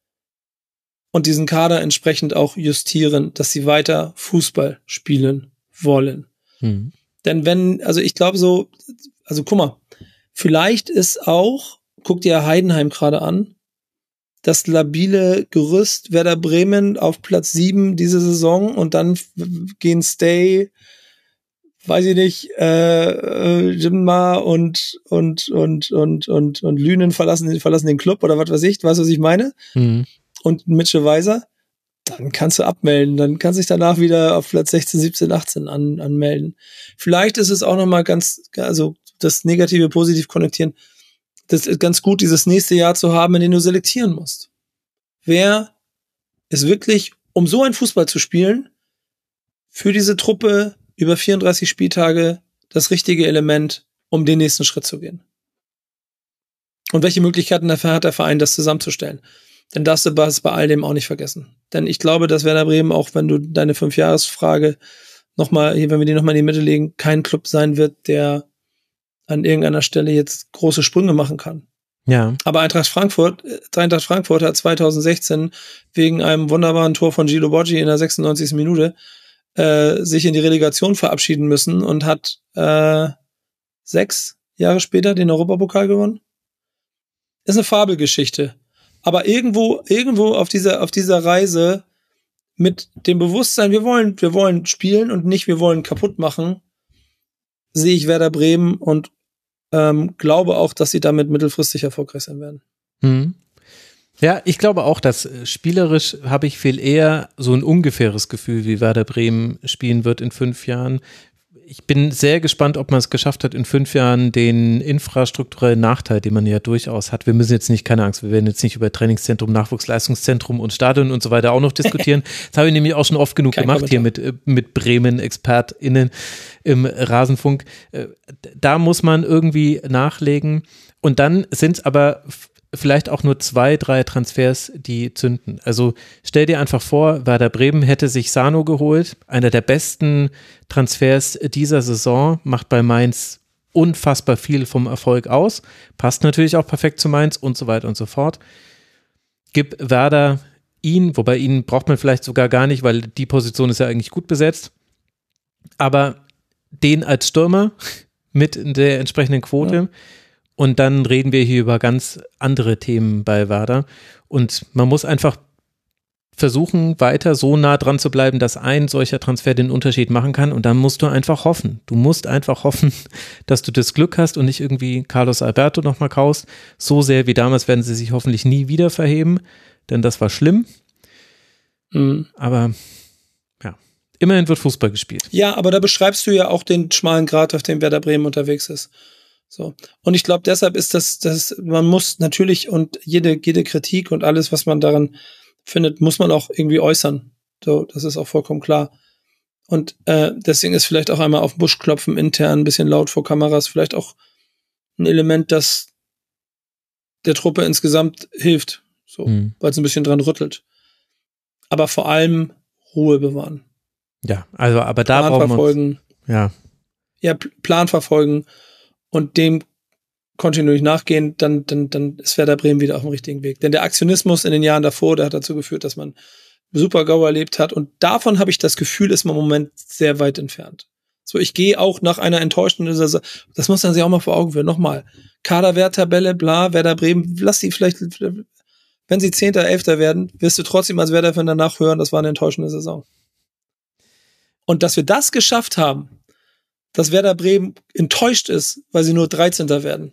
Und diesen Kader entsprechend auch justieren, dass sie weiter Fußball spielen wollen. Mhm. Denn wenn, also ich glaube so, also guck mal, vielleicht ist auch, guck dir Heidenheim gerade an, das labile Gerüst Werder Bremen auf Platz sieben diese Saison und dann gehen Stay, weiß ich nicht, äh, Jimma und und und und und und Lünen verlassen verlassen den Club oder was weiß ich, weißt du, was ich meine? Mhm. Und Mitchell Weiser, dann kannst du abmelden, dann kannst du dich danach wieder auf Platz sechzehn, siebzehn, achtzehn an, anmelden. Vielleicht ist es auch nochmal ganz, also das Negative positiv konnektieren. Das ist ganz gut, dieses nächste Jahr zu haben, in dem du selektieren musst. Wer ist wirklich, um so einen Fußball zu spielen, für diese Truppe über vierunddreißig Spieltage das richtige Element, um den nächsten Schritt zu gehen? Und welche Möglichkeiten dafür hat der Verein, das zusammenzustellen? Denn darfst du das bei all dem auch nicht vergessen. Denn ich glaube, dass Werder Bremen, auch wenn du deine Fünfjahresfrage nochmal, hier, wenn wir die nochmal in die Mitte legen, kein Club sein wird, der an irgendeiner Stelle jetzt große Sprünge machen kann. Ja. Aber Eintracht Frankfurt, Eintracht Frankfurt hat zweitausendsechzehn wegen einem wunderbaren Tor von Gilo Boggi in der sechsundneunzigsten Minute äh, sich in die Relegation verabschieden müssen und hat äh, sechs Jahre später den Europapokal gewonnen. Ist eine Fabelgeschichte. Aber irgendwo, irgendwo auf dieser, auf dieser Reise mit dem Bewusstsein, wir wollen, wir wollen spielen und nicht, wir wollen kaputt machen, sehe ich Werder Bremen und ähm, glaube auch, dass sie damit mittelfristig erfolgreich sein werden. Mhm. Ja, ich glaube auch, dass äh, spielerisch habe ich viel eher so ein ungefähres Gefühl, wie Werder Bremen spielen wird in fünf Jahren. Ich bin sehr gespannt, ob man es geschafft hat, in fünf Jahren den infrastrukturellen Nachteil, den man ja durchaus hat. Wir müssen jetzt nicht, keine Angst, wir werden jetzt nicht über Trainingszentrum, Nachwuchsleistungszentrum und Stadion und so weiter auch noch diskutieren. Das habe ich nämlich auch schon oft genug Kein gemacht Kommentar. hier mit, mit Bremen-ExpertInnen im Rasenfunk. Da muss man irgendwie nachlegen. Und dann sind es aber vielleicht auch nur zwei, drei Transfers, die zünden. Also stell dir einfach vor, Werder Bremen hätte sich Sano geholt, einer der besten Transfers dieser Saison, macht bei Mainz unfassbar viel vom Erfolg aus, passt natürlich auch perfekt zu Mainz und so weiter und so fort. Gib Werder ihn, wobei ihn braucht man vielleicht sogar gar nicht, weil die Position ist ja eigentlich gut besetzt, aber den als Stürmer mit der entsprechenden Quote, ja. Und dann reden wir hier über ganz andere Themen bei Werder. Und man muss einfach versuchen, weiter so nah dran zu bleiben, dass ein solcher Transfer den Unterschied machen kann. Und dann musst du einfach hoffen. Du musst einfach hoffen, dass du das Glück hast und nicht irgendwie Carlos Alberto nochmal kaufst. So sehr wie damals werden sie sich hoffentlich nie wieder verheben, denn das war schlimm. Mhm. Aber ja, immerhin wird Fußball gespielt. Ja, aber da beschreibst du ja auch den schmalen Grat, auf dem Werder Bremen unterwegs ist. So. Und ich glaube, deshalb ist das, das, man muss natürlich und jede, jede Kritik und alles, was man daran findet, muss man auch irgendwie äußern. So, das ist auch vollkommen klar. Und äh, deswegen ist vielleicht auch einmal auf den Busch klopfen intern, ein bisschen laut vor Kameras, vielleicht auch ein Element, das der Truppe insgesamt hilft, so, hm. weil es ein bisschen dran rüttelt. Aber vor allem Ruhe bewahren. Ja, also aber da Plan brauchen verfolgen. wir uns, ja. Ja, Plan verfolgen und dem kontinuierlich nachgehen, dann, dann, dann ist Werder Bremen wieder auf dem richtigen Weg. Denn der Aktionismus in den Jahren davor, der hat dazu geführt, dass man Super-GAU erlebt hat. Und davon habe ich das Gefühl, ist man im Moment sehr weit entfernt. So, ich gehe auch nach einer enttäuschenden Saison. Das muss man sich auch mal vor Augen führen. Nochmal. Kaderwerttabelle, bla, Werder Bremen, lass sie vielleicht, wenn sie Zehnter, Elfter werden, wirst du trotzdem als Werder-Fan danach hören, das war eine enttäuschende Saison. Und dass wir das geschafft haben, dass Werder Bremen enttäuscht ist, weil sie nur dreizehnter werden.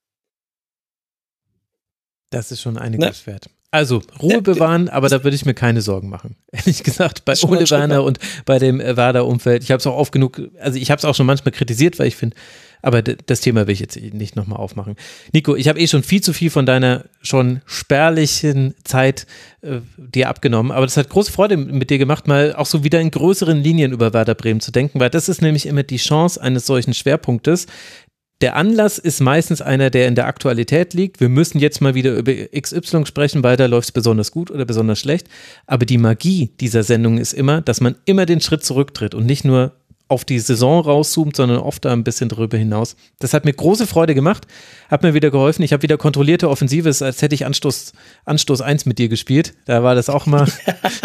Das ist schon einiges ne? wert. Also, Ruhe bewahren, aber da würde ich mir keine Sorgen machen. Ehrlich gesagt, bei Ole Werner und bei dem Werder-Umfeld. Ich habe es auch oft genug, also ich habe es auch schon manchmal kritisiert, weil ich finde, aber d- das Thema will ich jetzt nicht nochmal aufmachen. Nico, ich habe eh schon viel zu viel von deiner schon spärlichen Zeit äh, dir abgenommen, aber das hat große Freude mit dir gemacht, mal auch so wieder in größeren Linien über Werder Bremen zu denken, weil das ist nämlich immer die Chance eines solchen Schwerpunktes. Der Anlass ist meistens einer, der in der Aktualität liegt. Wir müssen jetzt mal wieder über X Y sprechen, weil da läuft es besonders gut oder besonders schlecht. Aber die Magie dieser Sendung ist immer, dass man immer den Schritt zurücktritt und nicht nur auf die Saison rauszoomt, sondern oft da ein bisschen drüber hinaus. Das hat mir große Freude gemacht, hat mir wieder geholfen. Ich habe wieder kontrollierte Offensive, als hätte ich Anstoß, Anstoß eins mit dir gespielt. Da war das auch mal...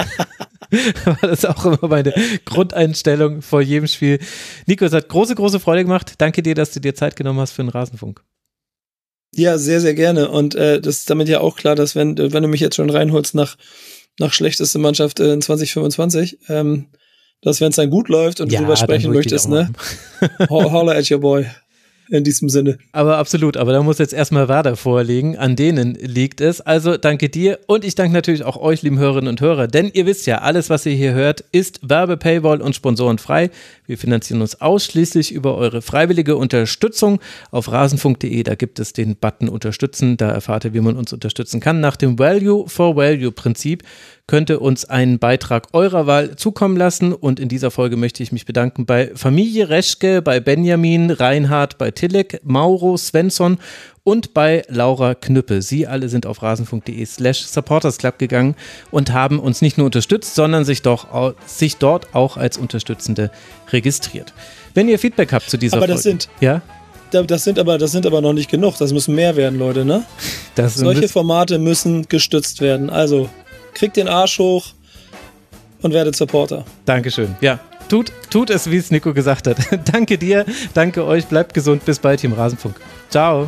war das auch immer meine Grundeinstellung vor jedem Spiel. Nico, es hat große, große Freude gemacht. Danke dir, dass du dir Zeit genommen hast für den Rasenfunk. Ja, sehr, sehr gerne. Und äh, das ist damit ja auch klar, dass wenn, wenn du mich jetzt schon reinholst nach, nach schlechteste Mannschaft äh, in zwanzig fünfundzwanzig, ähm, dass wenn es dann gut läuft und du ja, drüber sprechen möchtest, ne? Holler at your boy. In diesem Sinne. Aber absolut, aber da muss jetzt erstmal Werder vorliegen, an denen liegt es. Also danke dir und ich danke natürlich auch euch, lieben Hörerinnen und Hörer, denn ihr wisst ja, alles, was ihr hier hört, ist Werbe, Paywall und Sponsoren frei. Wir finanzieren uns ausschließlich über eure freiwillige Unterstützung auf rasenfunk punkt de, da gibt es den Button Unterstützen, da erfahrt ihr, wie man uns unterstützen kann. Nach dem Value for Value Prinzip könnt ihr uns einen Beitrag eurer Wahl zukommen lassen und in dieser Folge möchte ich mich bedanken bei Familie Reschke, bei Benjamin, Reinhard, bei Tilek, Mauro, Svensson und bei Laura Knüppe. Sie alle sind auf rasenfunk punkt de slash supportersclub gegangen und haben uns nicht nur unterstützt, sondern sich, doch, sich dort auch als Unterstützende registriert. Wenn ihr Feedback habt zu dieser aber Folge. Das sind, ja? das, sind aber, das sind aber noch nicht genug. Das müssen mehr werden, Leute, ne? Das Solche Formate müssen gestützt werden. Also kriegt den Arsch hoch und werdet Supporter. Dankeschön. Ja, tut, tut es, wie es Nico gesagt hat. Danke dir, danke euch, bleibt gesund, bis bald hier im Rasenfunk. Ciao.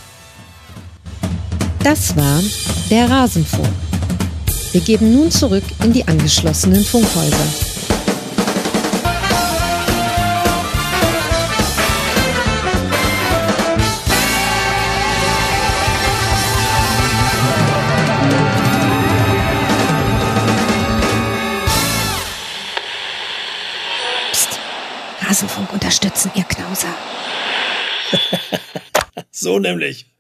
Das war der Rasenfunk. Wir geben nun zurück in die angeschlossenen Funkhäuser. Rasenfunk unterstützen, ihr Knauser. So nämlich.